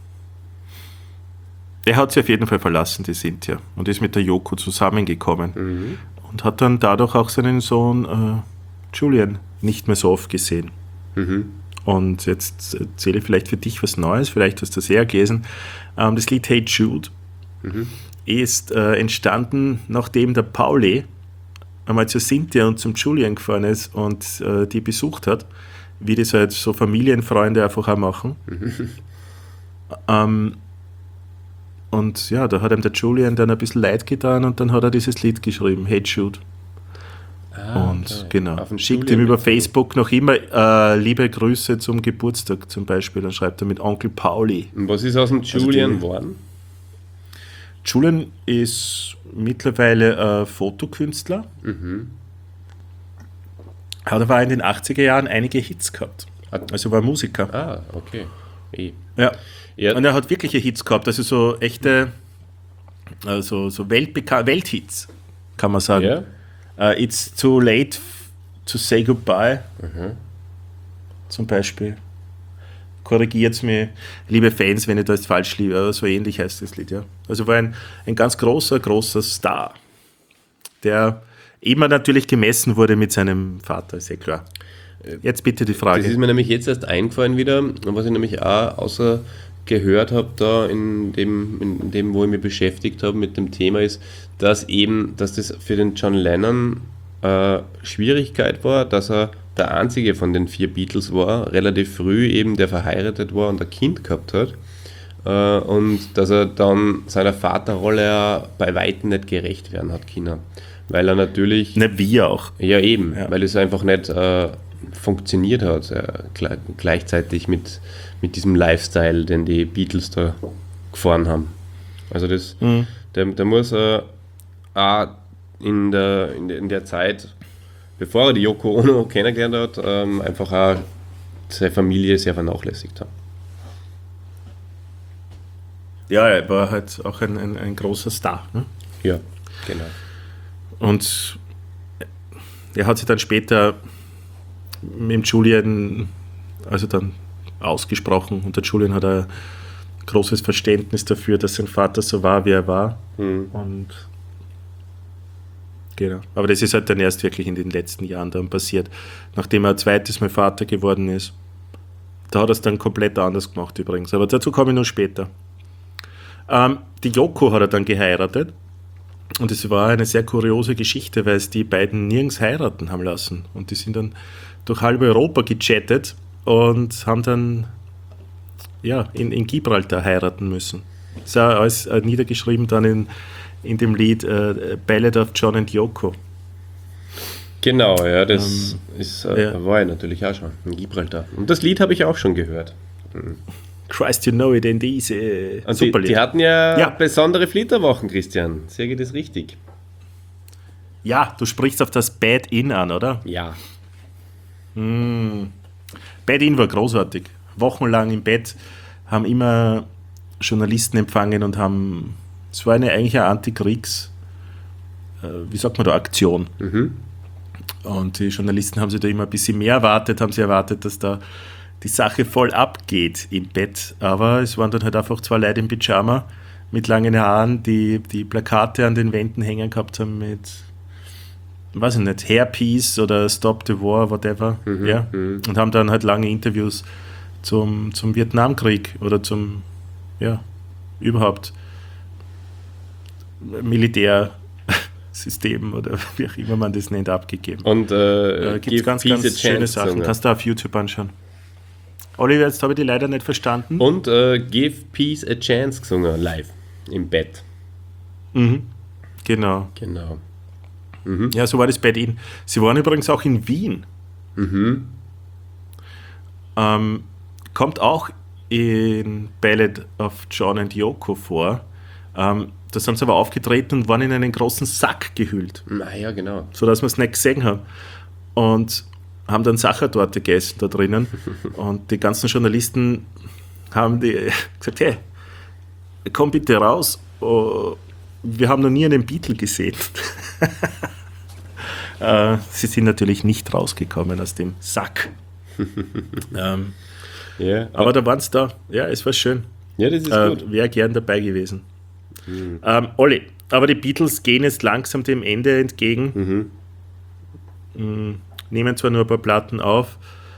Er hat sie auf jeden Fall verlassen, die Cynthia, und ist mit der Yoko zusammengekommen. Und hat dann dadurch auch seinen Sohn äh, Julian nicht mehr so oft gesehen. Und jetzt erzähle ich vielleicht für dich was Neues, vielleicht hast du das eher gelesen. Ähm, das Lied Hey Jude ist äh, entstanden, nachdem der Pauli einmal zu Cynthia und zum Julian gefahren ist und äh, die besucht hat, wie das halt so Familienfreunde einfach auch machen. ähm, und ja, da hat ihm der Julian dann ein bisschen leid getan und dann hat er dieses Lied geschrieben, Hey Jude. Und okay. genau, Auf den schickt Julian ihm über bezogen. Facebook noch immer äh, liebe Grüße zum Geburtstag zum Beispiel. Dann schreibt er mit Onkel Pauli. Und was ist aus dem Julian die- geworden? Julian ist mittlerweile äh, Fotokünstler. Hat aber in den achtziger Jahren einige Hits gehabt. Hat- Also war Musiker. Ah, okay. Eh. Ja. Ja, Und er hat wirkliche Hits gehabt, also so echte, also so Weltbeka- Welthits, kann man sagen. ja? Äh, It's too late f- to say goodbye. Zum Beispiel. Korrigiert mir, liebe Fans, wenn ich das falsch liebe, aber so ähnlich heißt das Lied, ja. Also war ein, ein ganz großer, großer Star, der immer natürlich gemessen wurde mit seinem Vater, ist ja klar. Jetzt bitte die Das Frage. ist mir nämlich jetzt erst eingefallen wieder, und was ich nämlich auch außer gehört habe, da in dem, in dem, wo ich mich beschäftigt habe mit dem Thema, ist, dass eben, dass das für den John Lennon äh, Schwierigkeit war, dass er der einzige von den vier Beatles war, relativ früh eben, der verheiratet war und ein Kind gehabt hat. Äh, und dass er dann seiner Vaterrolle ja bei Weitem nicht gerecht werden hat können. Weil er natürlich... Ne, wir auch. Ja, eben, Ja. weil es einfach nicht äh, funktioniert hat, äh, gle- gleichzeitig mit, mit diesem Lifestyle, den die Beatles da gefahren haben. Also das, der, der muss äh, auch in der, in, der, in der Zeit, bevor er die Yoko Ono kennengelernt hat, ähm, einfach auch seine Familie sehr vernachlässigt haben. Ja, er war halt auch ein, ein, ein großer Star. Ne? Ja, genau. Und er hat sich dann später mit dem Julian, also dann ausgesprochen, und der Julian hat ein großes Verständnis dafür, dass sein Vater so war, wie er war. Und genau. Aber das ist halt dann erst wirklich in den letzten Jahren dann passiert, nachdem er ein zweites Mal Vater geworden ist. Da hat er es dann komplett anders gemacht übrigens, aber dazu komme ich noch später. Ähm, die Yoko hat er dann geheiratet. Und es war eine sehr kuriose Geschichte, weil es die beiden nirgends heiraten haben lassen. Und die sind dann durch halb Europa gechattet und haben dann ja, in, in Gibraltar heiraten müssen. Das ist auch alles äh, niedergeschrieben dann in, in dem Lied äh, Ballad of John and Yoko. Genau, ja, das ist, äh, ja. war ja natürlich auch schon in Gibraltar. Und das Lied habe ich auch schon gehört. Christ, you know it, and diese äh, Und die, super die Lied. hatten ja, Ja. besondere Flitterwochen, Christian. Sehe ich das richtig? Ja, du sprichst auf das Bad In an, oder? Ja. Bad In war großartig. Wochenlang im Bett haben immer Journalisten empfangen und haben, es war eine eigentlich eine Antikriegs, äh, wie sagt man da, Aktion. Und die Journalisten haben sich da immer ein bisschen mehr erwartet, haben sie erwartet, dass da die Sache voll abgeht im Bett. Aber es waren dann halt einfach zwei Leute im Pyjama mit langen Haaren, die die Plakate an den Wänden hängen gehabt haben mit, weiß ich nicht, Hairpiece oder Stop the War, whatever. Ja. Und haben dann halt lange Interviews zum, zum Vietnamkrieg oder zum, ja, überhaupt Militärsystem oder wie auch immer man das nennt, abgegeben. Und äh, Äh, Gibt es ganz, ganz schöne Sachen. Kannst du auf YouTube anschauen. Oliver, jetzt habe ich die leider nicht verstanden. Und äh, Give Peace a Chance gesungen, live, im Bett. Mhm. Genau. Genau. Ja, so war das bei denen. Sie waren übrigens auch in Wien. Ähm, kommt auch in Ballad of John and Yoko vor. Ähm, da sind sie aber aufgetreten und waren in einen großen Sack gehüllt. Naja, genau. Sodass wir es nicht gesehen haben. Und haben dann Sachertorte gegessen da drinnen. Und die ganzen Journalisten haben die gesagt, hey, komm bitte raus. Oh, wir haben noch nie einen Beatle gesehen. äh, sie sind natürlich nicht rausgekommen aus dem Sack. ähm, ja, aber da waren es da. Ja, es war schön. Ja, das ist äh, gut. Wäre gern dabei gewesen. Mhm. Ähm, Olli, aber die Beatles gehen jetzt langsam dem Ende entgegen. Mhm. Mhm. Nehmen zwar nur ein paar Platten auf,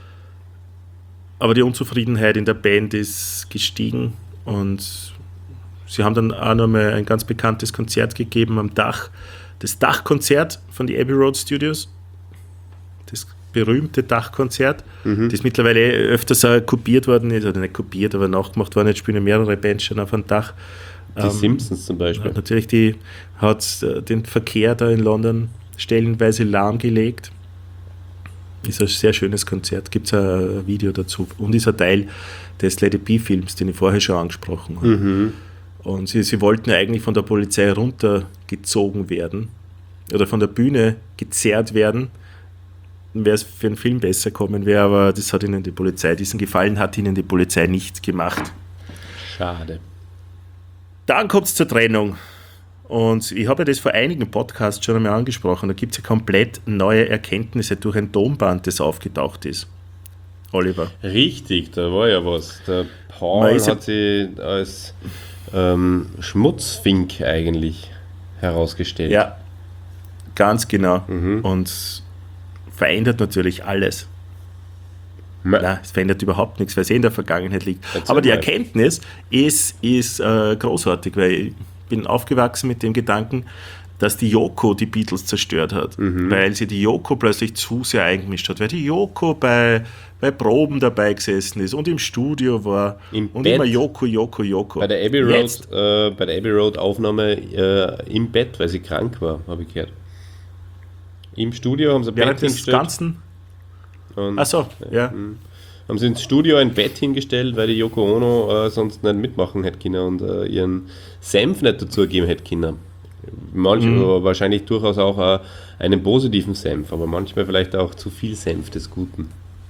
aber die Unzufriedenheit in der Band ist gestiegen und sie haben dann auch noch mal ein ganz bekanntes Konzert gegeben am Dach. Das Dachkonzert von den Abbey Road Studios. Das berühmte Dachkonzert, mhm. das mittlerweile öfters auch kopiert worden ist, oder nicht kopiert, aber nachgemacht worden. Jetzt spielen mehrere Bands schon auf dem Dach. Die ähm, Simpsons zum Beispiel. Natürlich, die hat den Verkehr da in London stellenweise lahmgelegt. Ist ein sehr schönes Konzert, gibt es ein Video dazu und ist ein Teil des Let It Be-Films, den ich vorher schon angesprochen habe. Mhm. Und sie, sie wollten ja eigentlich von der Polizei runtergezogen werden oder von der Bühne gezerrt werden, wäre es für einen Film besser kommen wäre, aber das hat ihnen die Polizei, diesen Gefallen hat ihnen die Polizei nicht gemacht. Schade. Dann kommt es zur Trennung. Und ich habe ja das vor einigen Podcasts schon einmal angesprochen. Da gibt es ja komplett neue Erkenntnisse durch ein Tonband, das aufgetaucht ist. Oliver. Richtig, da war ja was. Der Paul hat sie als ähm, Schmutzfink eigentlich herausgestellt. Ja, ganz genau. Mhm. Und verändert natürlich alles. Me- Nein, es verändert überhaupt nichts, weil es eh in der Vergangenheit liegt. Erzähl Aber die mal. Erkenntnis ist, ist äh, großartig, weil ich bin aufgewachsen mit dem Gedanken, dass die Yoko die Beatles zerstört hat, Mhm. weil sie die Yoko plötzlich zu sehr eingemischt hat, weil die Yoko bei, bei Proben dabei gesessen ist und im Studio war Im und Bett. immer Yoko, Yoko, Yoko. Bei der Abbey Jetzt, Road, äh, bei der Abbey Road Aufnahme äh, im Bett, weil sie krank war, habe ich gehört. Im Studio haben sie ein Bett während des hingestellt. ganzen... und- Achso, ja. Haben sie ins Studio ein Bett hingestellt, weil die Yoko Ono äh, sonst nicht mitmachen hätte können und äh, ihren Senf nicht dazugeben hätte können. Manchmal Mhm. wahrscheinlich durchaus auch äh, einen positiven Senf, aber manchmal vielleicht auch zu viel Senf des Guten.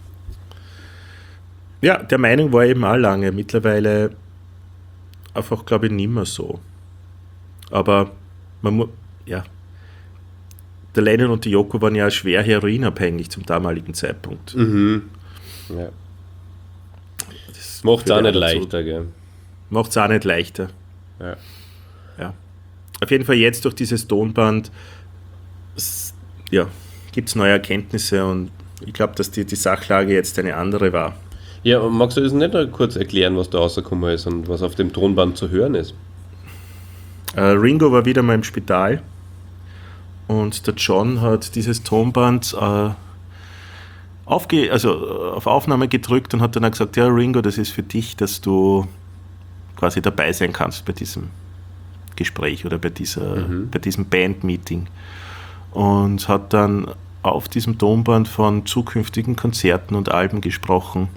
Ja, der Meinung war eben auch lange. Mittlerweile einfach, glaube ich, nicht mehr so. Aber man muss, ja, der Lennon und die Yoko waren ja schwer heroinabhängig zum damaligen Zeitpunkt. Mhm. Ja. Das Macht es auch führt nicht dazu. leichter, gell? Macht es auch nicht leichter. Ja. Ja. Auf jeden Fall jetzt durch dieses Tonband s- ja, gibt es neue Erkenntnisse und ich glaube, dass die, die Sachlage jetzt eine andere war. Ja, magst du das nicht noch kurz erklären, was da rausgekommen ist und was auf dem Tonband zu hören ist? Äh, Ringo war wieder mal im Spital und der John hat dieses Tonband äh, aufge also äh, auf Aufnahme gedrückt und hat dann auch gesagt, ja Ringo, das ist für dich, dass du quasi dabei sein kannst bei diesem Gespräch oder bei, dieser, Mhm. bei diesem Band-Meeting. Und hat dann auf diesem Tonband von zukünftigen Konzerten und Alben gesprochen,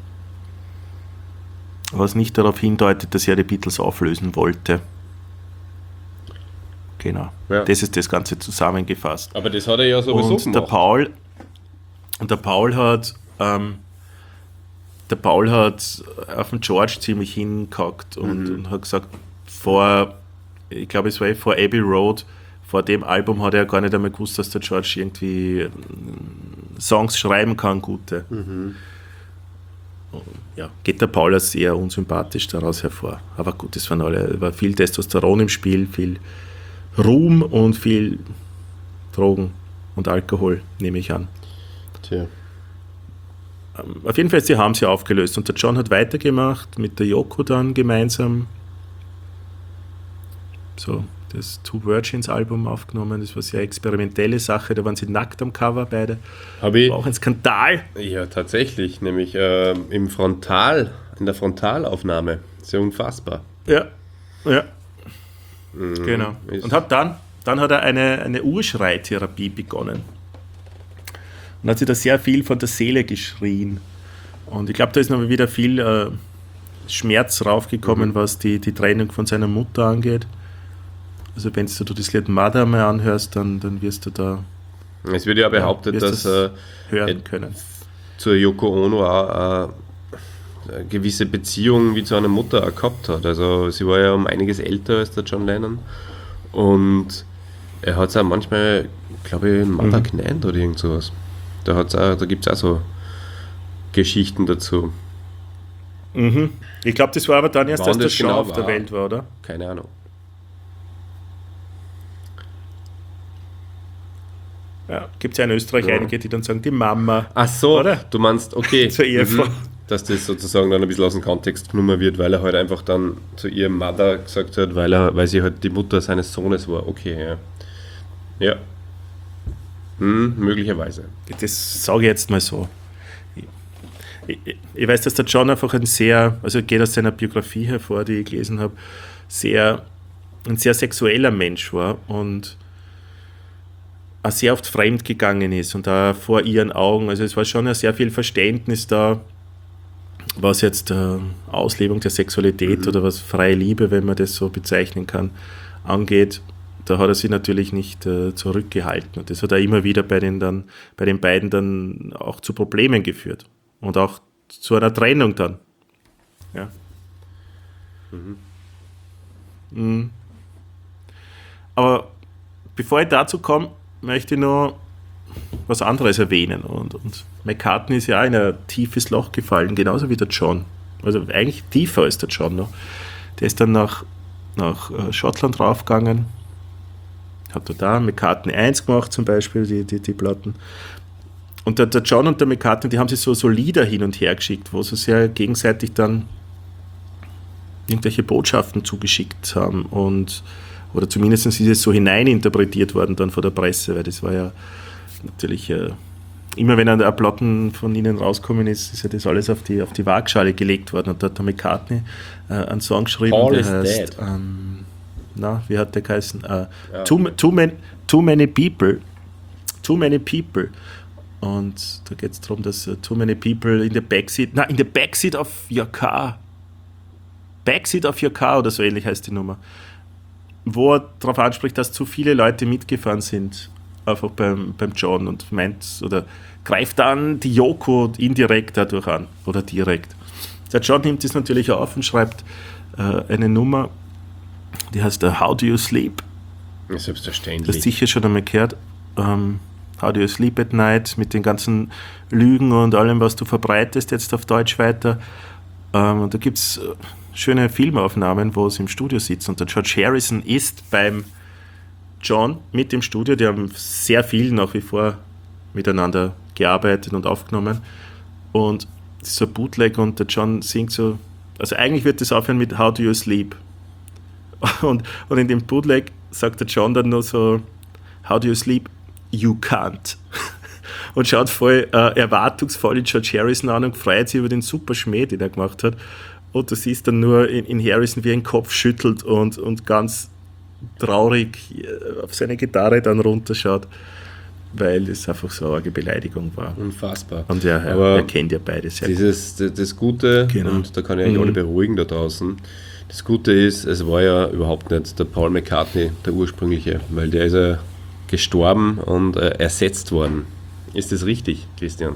was nicht darauf hindeutet, dass er die Beatles auflösen wollte. Genau. Ja. Das ist das Ganze zusammengefasst. Aber das hat er ja sowieso Und der gemacht. Paul, und der Paul hat, ähm, der Paul hat auf den George ziemlich hingehackt und, Mhm. und hat gesagt, vor, ich glaube es war eh vor Abbey Road, vor dem Album hat er gar nicht einmal gewusst, dass der George irgendwie äh, Songs schreiben kann, gute. Mhm. Ja, geht der Paul als eher unsympathisch daraus hervor. Aber gut, es waren alle, war viel Testosteron im Spiel, viel Ruhm und viel Drogen und Alkohol, nehme ich an. Tja. Auf jeden Fall, sie haben sie aufgelöst und der John hat weitergemacht mit der Yoko dann gemeinsam. So, das Two Virgins Album aufgenommen, das war eine sehr experimentelle Sache, da waren sie nackt am Cover beide. Habe ich, War auch ein Skandal. ja, tatsächlich, nämlich äh, im Frontal, in der Frontalaufnahme. Sehr unfassbar. Ja, ja. Genau. ist- Und hat dann, dann hat er eine, eine Urschreitherapie begonnen. Und hat sich da sehr viel von der Seele geschrien. Und ich glaube, da ist noch wieder viel äh, Schmerz raufgekommen, Mhm. was die, die Trennung von seiner Mutter angeht. Also wenn du das Lied Mother mal anhörst, dann, dann wirst du da Es wird ja behauptet, wirst dass das äh, hören können. zur Yoko Ono auch äh, eine gewisse Beziehung wie zu einer Mutter auch gehabt hat. Also sie war ja um einiges älter als der John Lennon und er hat es auch manchmal, glaube ich, Mother Mhm. genannt oder irgend sowas. Da, hat's auch, da gibt es auch so Geschichten dazu. Mhm. Ich glaube, das war aber dann erst, Wann als der das Shaw genau auf der war? Welt war, oder? Keine Ahnung. Ja, gibt es ja in Österreich Ja. einige, die dann sagen, die Mama. Ach so, Oder? du meinst, okay, Zur Ehefrau. mhm, dass das sozusagen dann ein bisschen aus dem Kontext genommen wird, weil er halt einfach dann zu ihrem Mother gesagt hat, weil, er, weil sie halt die Mutter seines Sohnes war. Okay, ja. Ja. Hm, möglicherweise. Das sage ich jetzt mal so. Ich, ich, ich weiß, dass der John einfach ein sehr, also geht aus seiner Biografie hervor, die ich gelesen habe, sehr, ein sehr sexueller Mensch war und auch sehr oft fremd gegangen ist und da vor ihren Augen, also es war schon ein sehr viel Verständnis da, was jetzt äh, Auslebung der Sexualität Mhm. oder was freie Liebe, wenn man das so bezeichnen kann, angeht. Da hat er sich natürlich nicht äh, zurückgehalten. Und das hat er immer wieder bei den, dann, bei den beiden dann auch zu Problemen geführt. Und auch zu einer Trennung dann. Ja. Mhm. Aber bevor ich dazu komme, möchte ich noch was anderes erwähnen. Und, und McCartney ist ja auch in ein tiefes Loch gefallen, genauso wie der John. Also eigentlich tiefer als der John noch. Der ist dann nach, nach äh, Schottland raufgegangen, hat da McCartney eins gemacht zum Beispiel, die, die, die Platten. Und der, der John und der McCartney, die haben sich so, so Lieder hin und her geschickt, wo sie sehr gegenseitig dann irgendwelche Botschaften zugeschickt haben und oder zumindest ist es so hineininterpretiert worden dann von der Presse, weil das war ja natürlich äh, immer wenn ein Platten von ihnen rauskommen ist, ist ja das alles auf die, auf die Waagschale gelegt worden und da hat der McCartney äh, einen Song geschrieben, Paul der is heißt dead. ähm, na, wie hat der geheißen? Äh, Ja. too, too, man, too many people Too many people und da geht es darum, dass uh, too many people in the backseat, na, in the backseat of your car Backseat of your car oder so ähnlich heißt die Nummer, wo er darauf anspricht, dass zu viele Leute mitgefahren sind, einfach beim, beim John und meint, oder greift dann die Yoko indirekt dadurch an, oder direkt. Der John nimmt das natürlich auf und schreibt äh, eine Nummer, die heißt uh, How Do You Sleep? Ja, Das selbstverständlich. hast du sicher schon einmal gehört. Ähm, How Do You Sleep at Night, mit den ganzen Lügen und allem, was du verbreitest jetzt auf Deutsch weiter. Ähm, und da gibt es schöne Filmaufnahmen, wo sie im Studio sitzen. Und der George Harrison ist beim John mit im Studio. Die haben sehr viel nach wie vor miteinander gearbeitet und aufgenommen. Und das ist so ein Bootleg und der John singt so, also eigentlich wird das aufhören mit How Do You Sleep? Und, und in dem Bootleg sagt der John dann nur so, How do you sleep? You can't. Und schaut voll äh, erwartungsvoll in George Harrison an und freut sich über den super Schmäh, den er gemacht hat. Und du siehst dann nur in, in Harrison, wie er den Kopf schüttelt und, und ganz traurig äh, auf seine Gitarre dann runterschaut, weil es einfach so eine Beleidigung war. Unfassbar. Und ja, er, Aber er kennt ja beide sehr gut. Dieses, das, das Gute, Genau. und da kann ich eigentlich Mhm. alle beruhigen da draußen, das Gute ist, es war ja überhaupt nicht der Paul McCartney, der ursprüngliche, weil der ist ja gestorben und äh, ersetzt worden. Ist das richtig, Christian?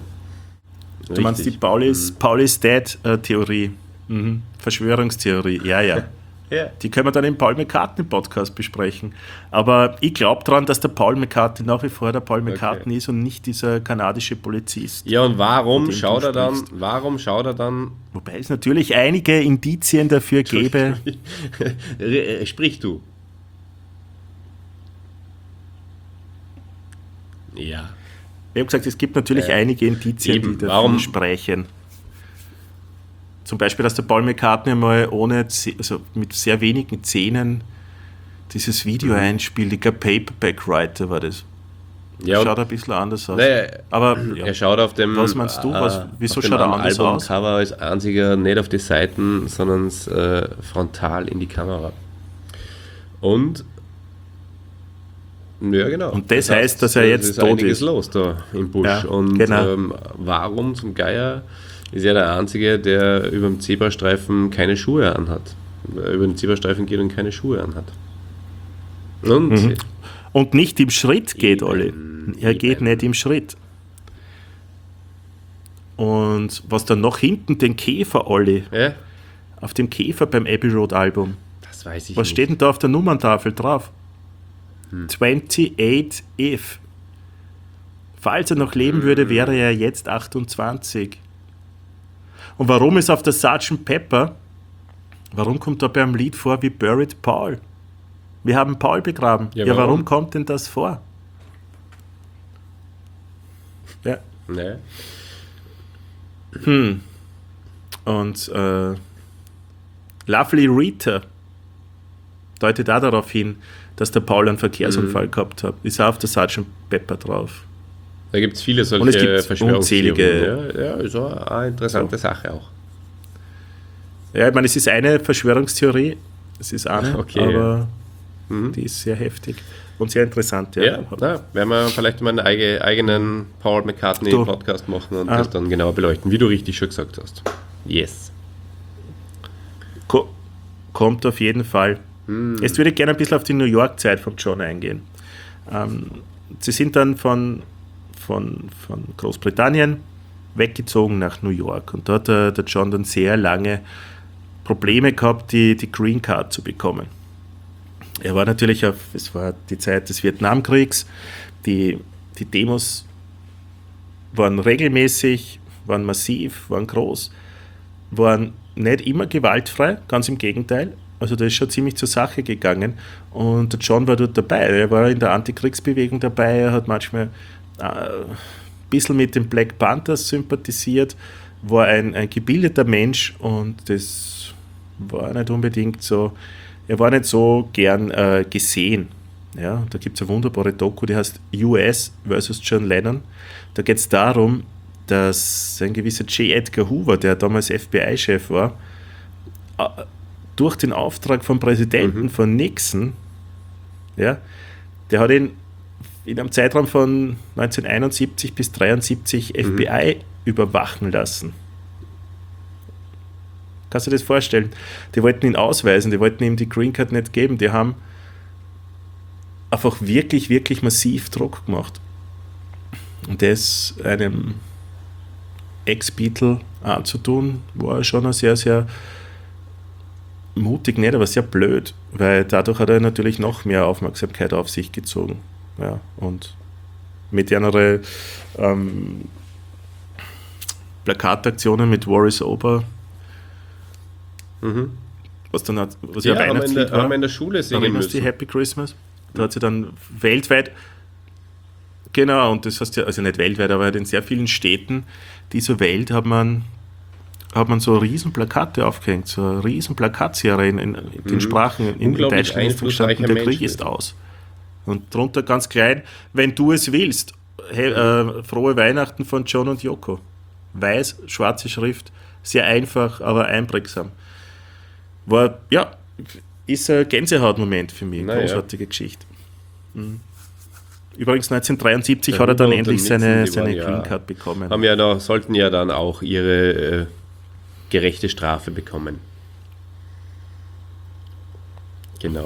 Du meinst die Paul is, Paul is Dead-Theorie, mhm. Verschwörungstheorie, ja, ja. Ja. Die können wir dann im Paul McCartney-Podcast besprechen. Aber ich glaube daran, dass der Paul McCartney nach wie vor der Paul McCartney ist und nicht dieser kanadische Polizist. Ja, und warum Von dem schaut du er dann, sprichst. warum schaut er dann, Wobei es natürlich einige Indizien dafür gäbe. sprich du. Ja. Ich habe gesagt, es gibt natürlich Äh, einige Indizien, eben, die dafür warum- sprechen. Zum Beispiel, dass der Paul McCartney mal ohne, Ze- also mit sehr wenigen Szenen dieses Video Mhm. einspielt. Ich glaube, Paperback Writer war das. Ja, Schaut ein bisschen anders aus. naja, Aber ja. er schaut auf dem, Was meinst du? Was- äh, wieso auf dem schaut er anders aus? Albumcover als einziger nicht auf die Seiten, sondern äh, frontal in die Kamera. Und ja, genau. Und das heißt, dass er jetzt es ist tot einiges ist. los da im Busch. Ja, und genau. ähm, warum zum Geier ist ja der Einzige, der über dem Zebrastreifen keine Schuhe anhat. Über den Zebrastreifen geht und keine Schuhe anhat. Und Mhm. Und nicht im Schritt geht, Olli. Er eben. geht nicht im Schritt. Und was dann noch hinten, den Käfer, Olli. Ja, Auf dem Käfer beim Abbey Road Album. das weiß ich Was nicht. steht denn da auf der Nummerntafel drauf? achtundzwanzig F. Falls er noch leben würde, wäre er jetzt achtundzwanzig. Und warum ist auf der Sergeant Pepper, warum kommt da beim Lied vor wie Buried Paul? Wir haben Paul begraben. Ja, Ja, warum, warum? kommt denn das vor? Ja. Nee. Und äh, Lovely Rita deutet auch darauf hin, dass der Paul einen Verkehrsunfall gehabt hat. Ist auch auf der Sergeant Pepper drauf. Da gibt es viele solche Und es gibt Verschwörungstheorien. Ja, ja, ist auch eine interessante So. Sache auch. Ja, ich meine, es ist eine Verschwörungstheorie, es ist eine, Okay, aber die ist sehr heftig und sehr interessant. Ja, Ja, na, werden wir vielleicht mal einen eige- eigenen Paul McCartney-Podcast machen und Ah. das dann genauer beleuchten, wie du richtig schon gesagt hast. Yes. Ko- kommt auf jeden Fall. Jetzt würde ich gerne ein bisschen auf die New York-Zeit von John eingehen. Ähm, sie sind dann von, von, von Großbritannien weggezogen nach New York und da hat der, der John dann sehr lange Probleme gehabt, die, die Green Card zu bekommen. Er war natürlich auf, es war die Zeit des Vietnamkriegs, die, die Demos waren regelmäßig, waren massiv, waren groß, waren nicht immer gewaltfrei, ganz im Gegenteil. Also da ist schon ziemlich zur Sache gegangen und der John war dort dabei. Er war in der Antikriegsbewegung dabei, er hat manchmal äh, ein bisschen mit den Black Panthers sympathisiert, war ein, ein gebildeter Mensch und das war nicht unbedingt so, er war nicht so gern äh, gesehen. Ja, da gibt es eine wunderbare Doku, die heißt U S versus John Lennon. Da geht es darum, dass ein gewisser J. Edgar Hoover, der damals F B I-Chef war, äh, durch den Auftrag vom Präsidenten Mhm. von Nixon, ja, der hat ihn in einem Zeitraum von neunzehnhunderteinundsiebzig bis dreiundsiebzig F B I überwachen lassen. Kannst du dir das vorstellen? Die wollten ihn ausweisen, die wollten ihm die Green Card nicht geben, die haben einfach wirklich, wirklich massiv Druck gemacht. Und das einem Ex-Beatle anzutun, war schon ein sehr, sehr mutig, nicht, aber sehr blöd, weil dadurch hat er natürlich noch mehr Aufmerksamkeit auf sich gezogen. Ja, und mit einer ähm, Plakataktionen mit War is Over, Mhm. was dann hat, was Ja, ja, haben wir in Weihnachtslied der, haben wir war. in der Schule singen Erinnerst du müssen. die Happy Christmas? Da hat sie dann weltweit, genau, und das heißt ja, also nicht weltweit, aber halt in sehr vielen Städten dieser Welt hat man, hat man so riesen Plakate aufgehängt, so eine riesen Plakatserie in, in den Sprachen. In, in Unglaublich Deutschland ist dann gestanden, einflussreicher der Krieg Mensch. ist aus. Und drunter ganz klein, wenn du es willst, hey, äh, frohe Weihnachten von John und Yoko. Weiß, schwarze Schrift, sehr einfach, aber einprägsam. War, ja, ist ein Gänsehautmoment für mich, Na ja. großartige Geschichte. Mhm. Übrigens neunzehnhundertdreiundsiebzig Der hat er dann Hoover und der endlich Nixon, seine, die seine waren ja- Green Card bekommen. Haben ja da, sollten ja dann auch ihre äh, gerechte Strafe bekommen. Genau.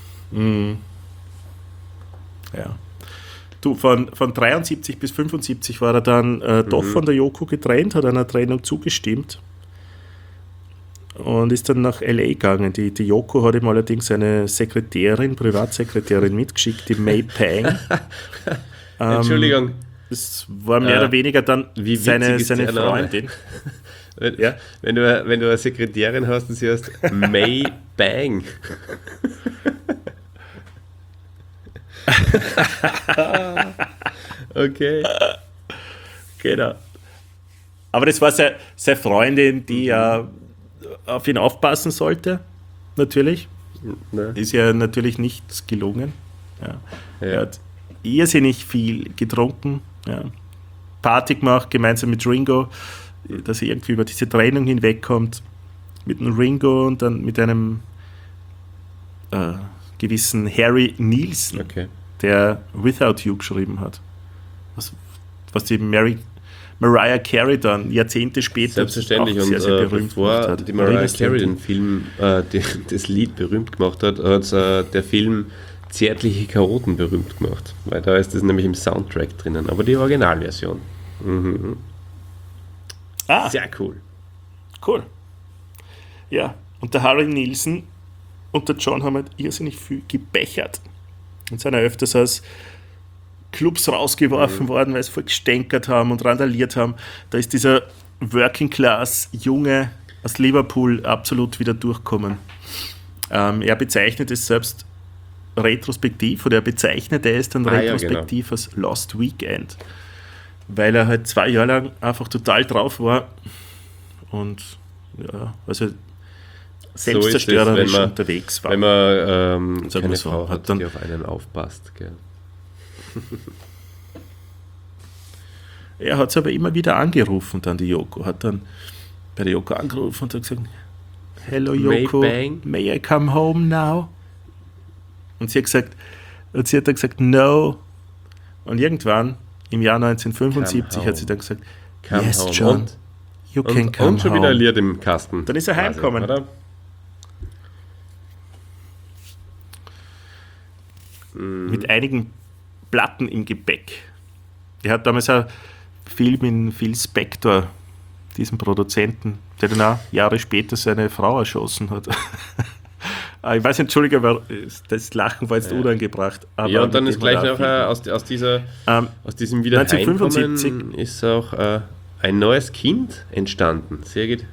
Ja. Du, von, von dreiundsiebzig bis fünfundsiebzig war er dann äh, doch von der Yoko getrennt, hat einer Trennung zugestimmt und ist dann nach L A gegangen. Die, die Yoko hat ihm allerdings eine Sekretärin, Privatsekretärin mitgeschickt, die May Pang. Ähm, Entschuldigung, Das war mehr Äh, oder weniger dann wie witzig seine, ist seine der Name? Freundin. wenn, ja. wenn, du, wenn du eine Sekretärin hast und sie heißt May Bang. Okay. Genau. Aber das war seine, seine Freundin, die ja auf ihn aufpassen sollte, natürlich. Ne? Ist ja natürlich nicht gelungen. Ja. Ja. Er hat irrsinnig viel getrunken, ja. Party gemacht, gemeinsam mit Ringo, dass er irgendwie über diese Trennung hinwegkommt. Mit einem Ringo und dann mit einem äh, gewissen Harry Nilsson, Okay. der Without You geschrieben hat. Was, was die Merry, Mariah Carey dann Jahrzehnte später Selbstverständlich. auch sehr, und sehr äh, berühmt bevor gemacht hat. die Mariah Erinnerst du Carey dich? den Film, äh, die, das Lied berühmt gemacht hat, hat äh, der Film Zärtliche Chaoten berühmt gemacht. Weil da ist das nämlich im Soundtrack drinnen. Aber die Originalversion. Mhm. Ah, Sehr cool. cool. Ja, und der Harry Nilsson und der John haben halt irrsinnig viel gebechert. Und sind ja öfters aus Clubs rausgeworfen Mhm. worden, weil sie voll gestänkert haben und randaliert haben. Da ist dieser Working-Class-Junge aus Liverpool absolut wieder durchgekommen. Ähm, er bezeichnet es selbst retrospektiv, oder er bezeichnet es dann Ah, ja, retrospektiv als Lost Weekend, weil er halt zwei Jahre lang einfach total drauf war und ja, also selbstzerstörerisch wenn man- unterwegs war. Wenn man ähm, Sagen wir keine so, Frau hat hat, dann- die auf einen aufpasst. Gell? Er hat es aber immer wieder angerufen, dann die Yoko. Hat dann bei der Yoko angerufen und hat gesagt, Hello Yoko, May-Bang? may I come home now? Und sie hat gesagt, und sie hat dann gesagt, no. Und irgendwann, im Jahr neunzehnhundertfünfundsiebzig, Come hat sie dann gesagt, Come yes, home. John, Und, you can und, come und schon wieder ein home. Lied im Kasten. Dann ist er Quasi, heimgekommen. Oder? Mit einigen Platten im Gepäck. Er hat damals auch viel mit Phil Spector, diesem Produzenten, der dann auch Jahre später seine Frau erschossen hat. Ah, ich weiß, Entschuldige, aber das Lachen war jetzt Ja. unangebracht. Aber Ja, und dann mit ist dem hat gleich er auch viel- äh, aus, aus, dieser, Ähm, aus diesem Wiederheimkommen neunzehnhundertfünfundsiebzig ist auch äh, ein neues Kind entstanden. Sehr gut.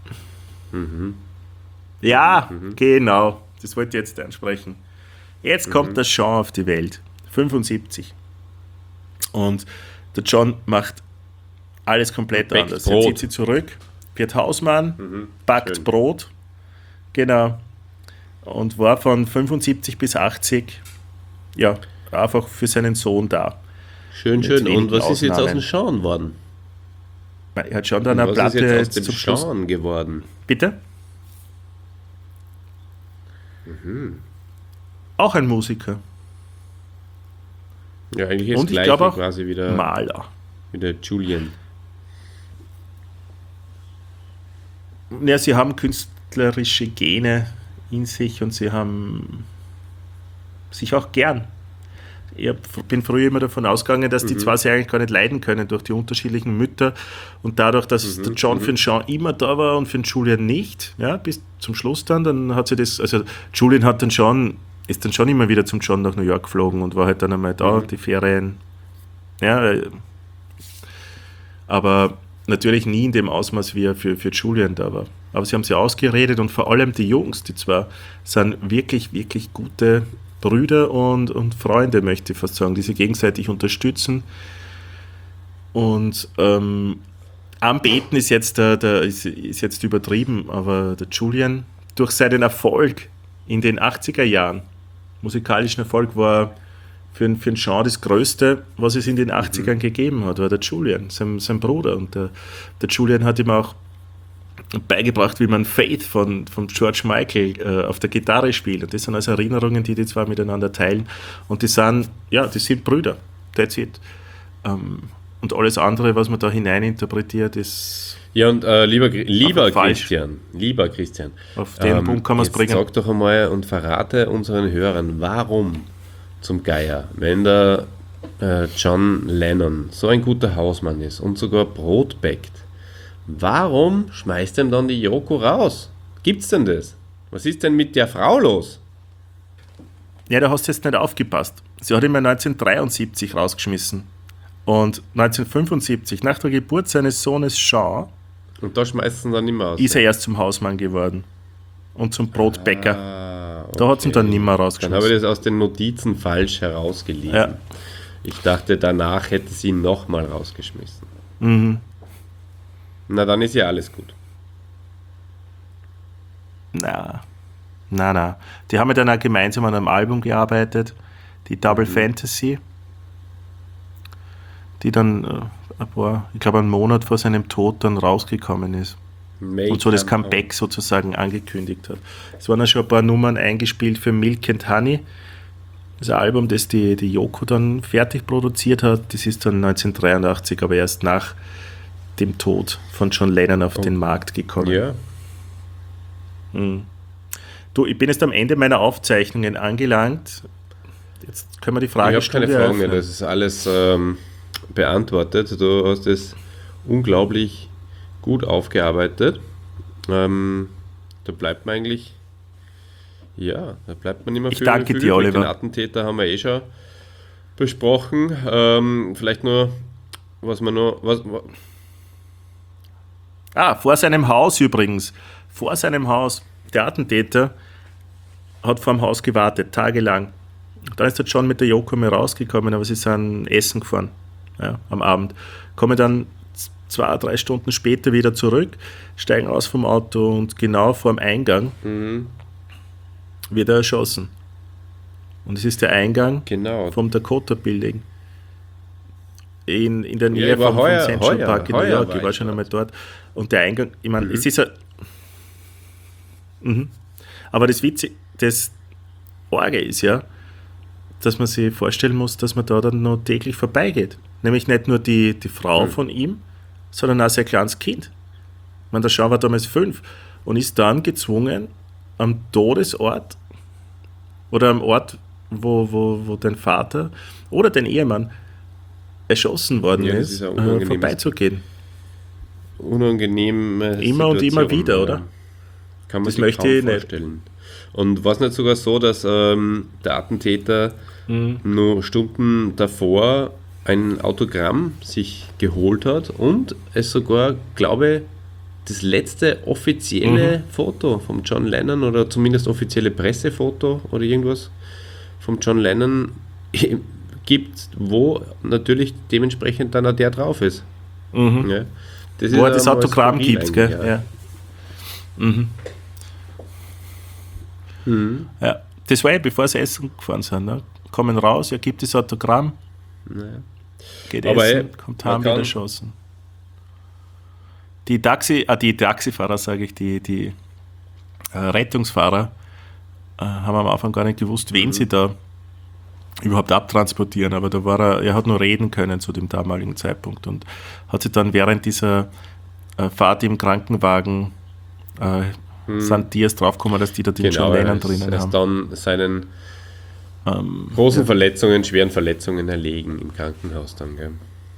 Ja, Mhm. genau. Das wollte ich jetzt ansprechen. Jetzt kommt der Sean auf die Welt. fünfundsiebzig. Und der John macht alles komplett Backt anders. Brot. Er zieht sie zurück, wird Hausmann, backt schön. Brot. Genau. Und war von fünfundsiebzig bis achtzig ja, einfach für seinen Sohn da. Schön, Mit schön. Und wenigen was ist jetzt aus Ausnahmen. dem Sean worden? Er hat schon dann eine Was Platte ist jetzt aus jetzt dem zum Schluss. Sean geworden? Bitte? Auch ein Musiker. Ja, eigentlich ist Und ich gleich glaube auch quasi wieder, Maler. wieder Julian. Ja, sie haben künstlerische Gene in sich und sie haben sich auch gern. Ich hab- bin früher immer davon ausgegangen, dass die zwei sich eigentlich gar nicht leiden können durch die unterschiedlichen Mütter und dadurch, dass der John für den Sean immer da war und für den Julian nicht, ja, bis zum Schluss dann, dann hat sie das, also Julian hat dann schon, ist dann schon immer wieder zum John nach New York geflogen und war halt dann einmal da, die Ferien, ja, äh, aber natürlich nie in dem Ausmaß, wie er für, für Julian da war. Aber sie haben sie ausgeredet und vor allem die Jungs, die zwei, sind wirklich, wirklich gute Brüder und, und Freunde, möchte ich fast sagen, die sich gegenseitig unterstützen. Und ähm, anbeten ist jetzt, der, der, ist, ist jetzt übertrieben, aber der Julian, durch seinen Erfolg in den achtziger Jahren, musikalischen Erfolg, war für, einen- für den Sean das Größte, was es in den achtzigern gegeben hat, war der Julian, sein, sein Bruder. Und der, der Julian hat ihm auch beigebracht, wie man Faith von, von George Michael äh, auf der Gitarre spielt. Und das sind also Erinnerungen, die die zwei miteinander teilen. Und die sind, ja, die sind Brüder. That's it. Ähm, und alles andere, was man da hineininterpretiert, ist, Ja, und äh, lieber, Gri- lieber Einfach falsch. Christian, lieber Christian, auf den Punkt kann man es jetzt bringen. sag doch einmal und verrate unseren Hörern, warum zum Geier, wenn der äh, John Lennon so ein guter Hausmann ist und sogar Brot bäckt, warum schmeißt ihm dann die Yoko raus? Gibt's denn das? Was ist denn mit der Frau los? Ja, da hast du jetzt nicht aufgepasst. Sie hat ihn mal neunzehnhundertdreiundsiebzig rausgeschmissen. Und neunzehnhundertfünfundsiebzig, nach der Geburt seines Sohnes Sean, Und da schmeißt ihn dann nicht mehr raus. ist er erst zum Hausmann geworden. Und zum Brotbäcker. Ah, Da hat sie ihn dann okay. nicht mehr Dann rausgeschmissen. habe ich das aus den Notizen falsch herausgelesen. Ja. Ich dachte, danach hätte sie ihn nochmal rausgeschmissen. Mhm. Na, dann ist ja alles gut. Na, na, na. Die haben ja dann auch gemeinsam an einem Album gearbeitet, die Double Fantasy, die dann äh, ein paar, ich glaube einen Monat vor seinem Tod dann rausgekommen ist Make und so das them Comeback sozusagen angekündigt hat. Es waren ja schon ein paar Nummern eingespielt für Milk and Honey, das Album, das die, die Yoko dann fertig produziert hat. Das ist dann neunzehnhundertdreiundachtzig, aber erst nach dem Tod von John Lennon auf Oh. den Markt gekommen. Ja. Du, ich bin jetzt am Ende meiner Aufzeichnungen angelangt. Jetzt können wir die Frage Ich habe keine Fragen mehr, das ist alles ähm, beantwortet. Du hast es unglaublich gut aufgearbeitet. Ähm, da bleibt man eigentlich, ja, da bleibt man nicht mehr Ich viel, danke viel dir, übrig. Oliver. Den Attentäter haben wir eh schon besprochen. Ähm, vielleicht nur, was man nur, was, Ah, vor seinem Haus übrigens. Vor seinem Haus. Der Attentäter hat vor dem Haus gewartet, tagelang. Dann ist der John mit der Yoko mal rausgekommen, aber sie sind essen gefahren, ja, am Abend. Kommen dann z- zwei, drei Stunden später wieder zurück, steigen aus vom Auto und genau vor dem Eingang wird er erschossen. Und es ist der Eingang genau. vom Dakota Building. In, in der Nähe Ja, ich war vom, vom heuer- Central heuer- Park in New heuer York. war Ich war ich schon dort. einmal dort. Und der Eingang, ich meine, es ist ja. Mhm. Aber das Witzige, das Orge ist ja, dass man sich vorstellen muss, dass man da dann noch täglich vorbeigeht. Nämlich nicht nur die, die Frau Mhm. von ihm, sondern auch sein kleines Kind. Ich meine, der Jean war damals fünf und ist dann gezwungen, am Todesort oder am Ort, wo, wo, wo dein Vater oder dein Ehemann erschossen worden Ja, das ist, ist ein äh, unangenehmes- vorbeizugehen. Unangenehme Immer und immer Situation, wieder, ja. oder? Kann man Das sich möchte kaum ich nicht. vorstellen. Und war es nicht sogar so, dass ähm, der Attentäter Mhm. nur Stunden davor ein Autogramm sich geholt hat und es sogar, glaube das letzte offizielle Mhm. Foto vom John Lennon oder zumindest offizielle Pressefoto oder irgendwas vom John Lennon gibt, wo natürlich dementsprechend dann auch der drauf ist. Mhm. Ja. Das Wo er ist das einmal Autogramm skurril gibt, gell? eigentlich, Ja. Mhm. Mhm. Ja. Das war ja, bevor sie essen gefahren sind. Ne? Kommen raus, er gibt das Autogramm, Naja. geht Aber essen, ey, kommt man heim, wieder kann- erschossen. Die, Taxi, ah, die Taxifahrer, sage ich, die, die äh, Rettungsfahrer äh, haben am Anfang gar nicht gewusst, wen Mhm. sie da überhaupt abtransportieren, aber da war er, er hat nur reden können zu dem damaligen Zeitpunkt und hat sich dann während dieser äh, Fahrt im Krankenwagen äh, sind die erst draufgekommen, dass die da den Genau, John er Lennon ist drinnen erst haben. dann seinen Ähm, großen Verletzungen, schweren Verletzungen erlegen im Krankenhaus dann, gell?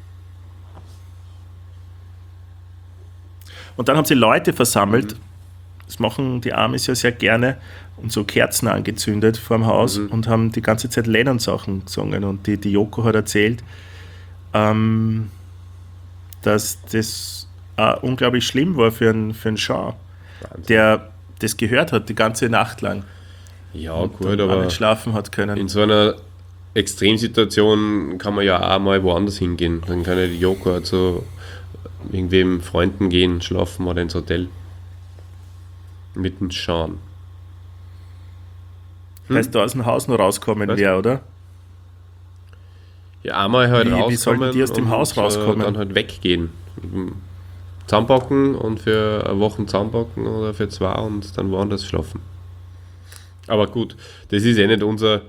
Und dann haben sie Leute versammelt, das machen die Amis ja sehr gerne, und so Kerzen angezündet vor dem Haus und haben die ganze Zeit Lennon-Sachen gesungen. Und die, die Yoko hat erzählt, ähm, dass das äh, unglaublich schlimm war für einen, für einen Jean, Wahnsinn. der das gehört hat die ganze Nacht lang. Ja, und gut, dann auch aber nicht schlafen hat können. in so einer Extremsituation kann man ja auch mal woanders hingehen. Dann kann ja die Yoko halt zu irgendwem Freunden gehen, schlafen oder ins Hotel. Mit dem Sean. Heißt, da aus dem Haus noch rauskommen Was? wäre, oder? Ja, einmal halt Wie- wie rauskommen sollten die aus dem und, Haus rauskommen? Äh, dann halt weggehen. Zusammenpacken und für eine Woche zusammenpacken oder für zwei und dann woanders schlafen. Aber gut, das ist eh nicht unser...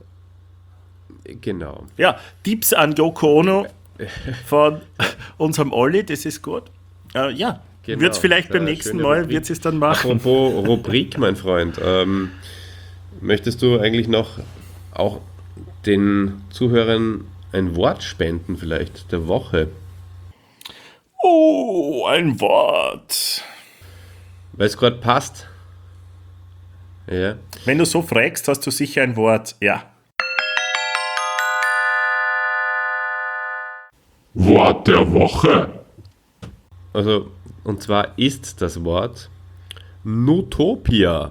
Genau. Ja, Tipps an Yoko Ono von unserem Olli, das ist gut. Äh, ja, Genau, wird es vielleicht beim eine nächsten schöne Mal, Rubrik. wird sie es dann machen. Apropos Rubrik, mein Freund. Ähm, möchtest du eigentlich noch auch den Zuhörern ein Wort spenden vielleicht der Woche? Oh, ein Wort. Weil es gerade passt. Ja. Wenn du so fragst, hast du sicher ein Wort. Ja. Wort der Woche. Also, und zwar ist das Wort Nutopia.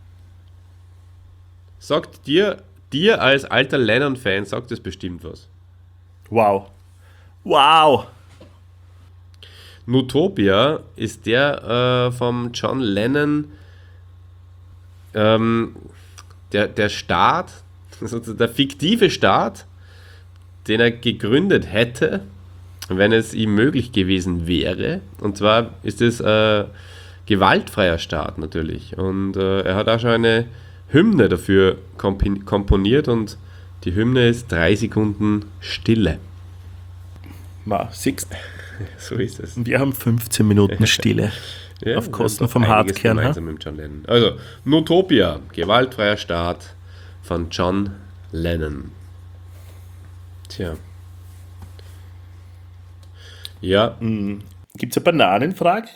Sagt dir, dir als alter Lennon-Fan, sagt es bestimmt was. Wow. Wow. Nutopia ist der äh, vom John Lennon, ähm, der, der Staat, also der fiktive Staat, den er gegründet hätte, wenn es ihm möglich gewesen wäre. Und zwar ist es äh, gewaltfreier Staat natürlich. Und äh, er hat auch schon eine Hymne dafür kompi- komponiert und die Hymne ist drei Sekunden Stille. Ma, siehst, So ist es. Wir haben fünfzehn Minuten Stille. Ja, Auf wir Kosten haben vom doch einiges Hardkern, gemeinsam mit John Lennon. Also, Notopia, gewaltfreier Staat von John Lennon. Tja. Ja, Gibt es eine Bananenfrage?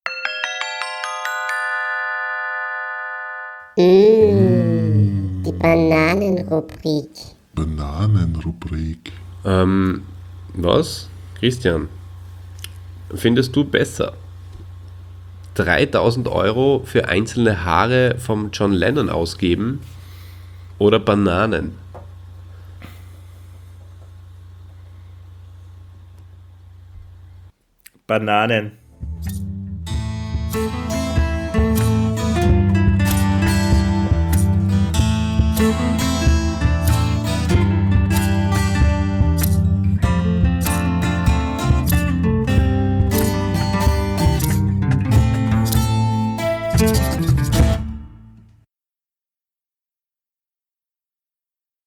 Die Bananenrubrik. Bananenrubrik. ähm, was? Christian, findest du besser dreitausend Euro für einzelne Haare vom John Lennon ausgeben oder Bananen? Bananen.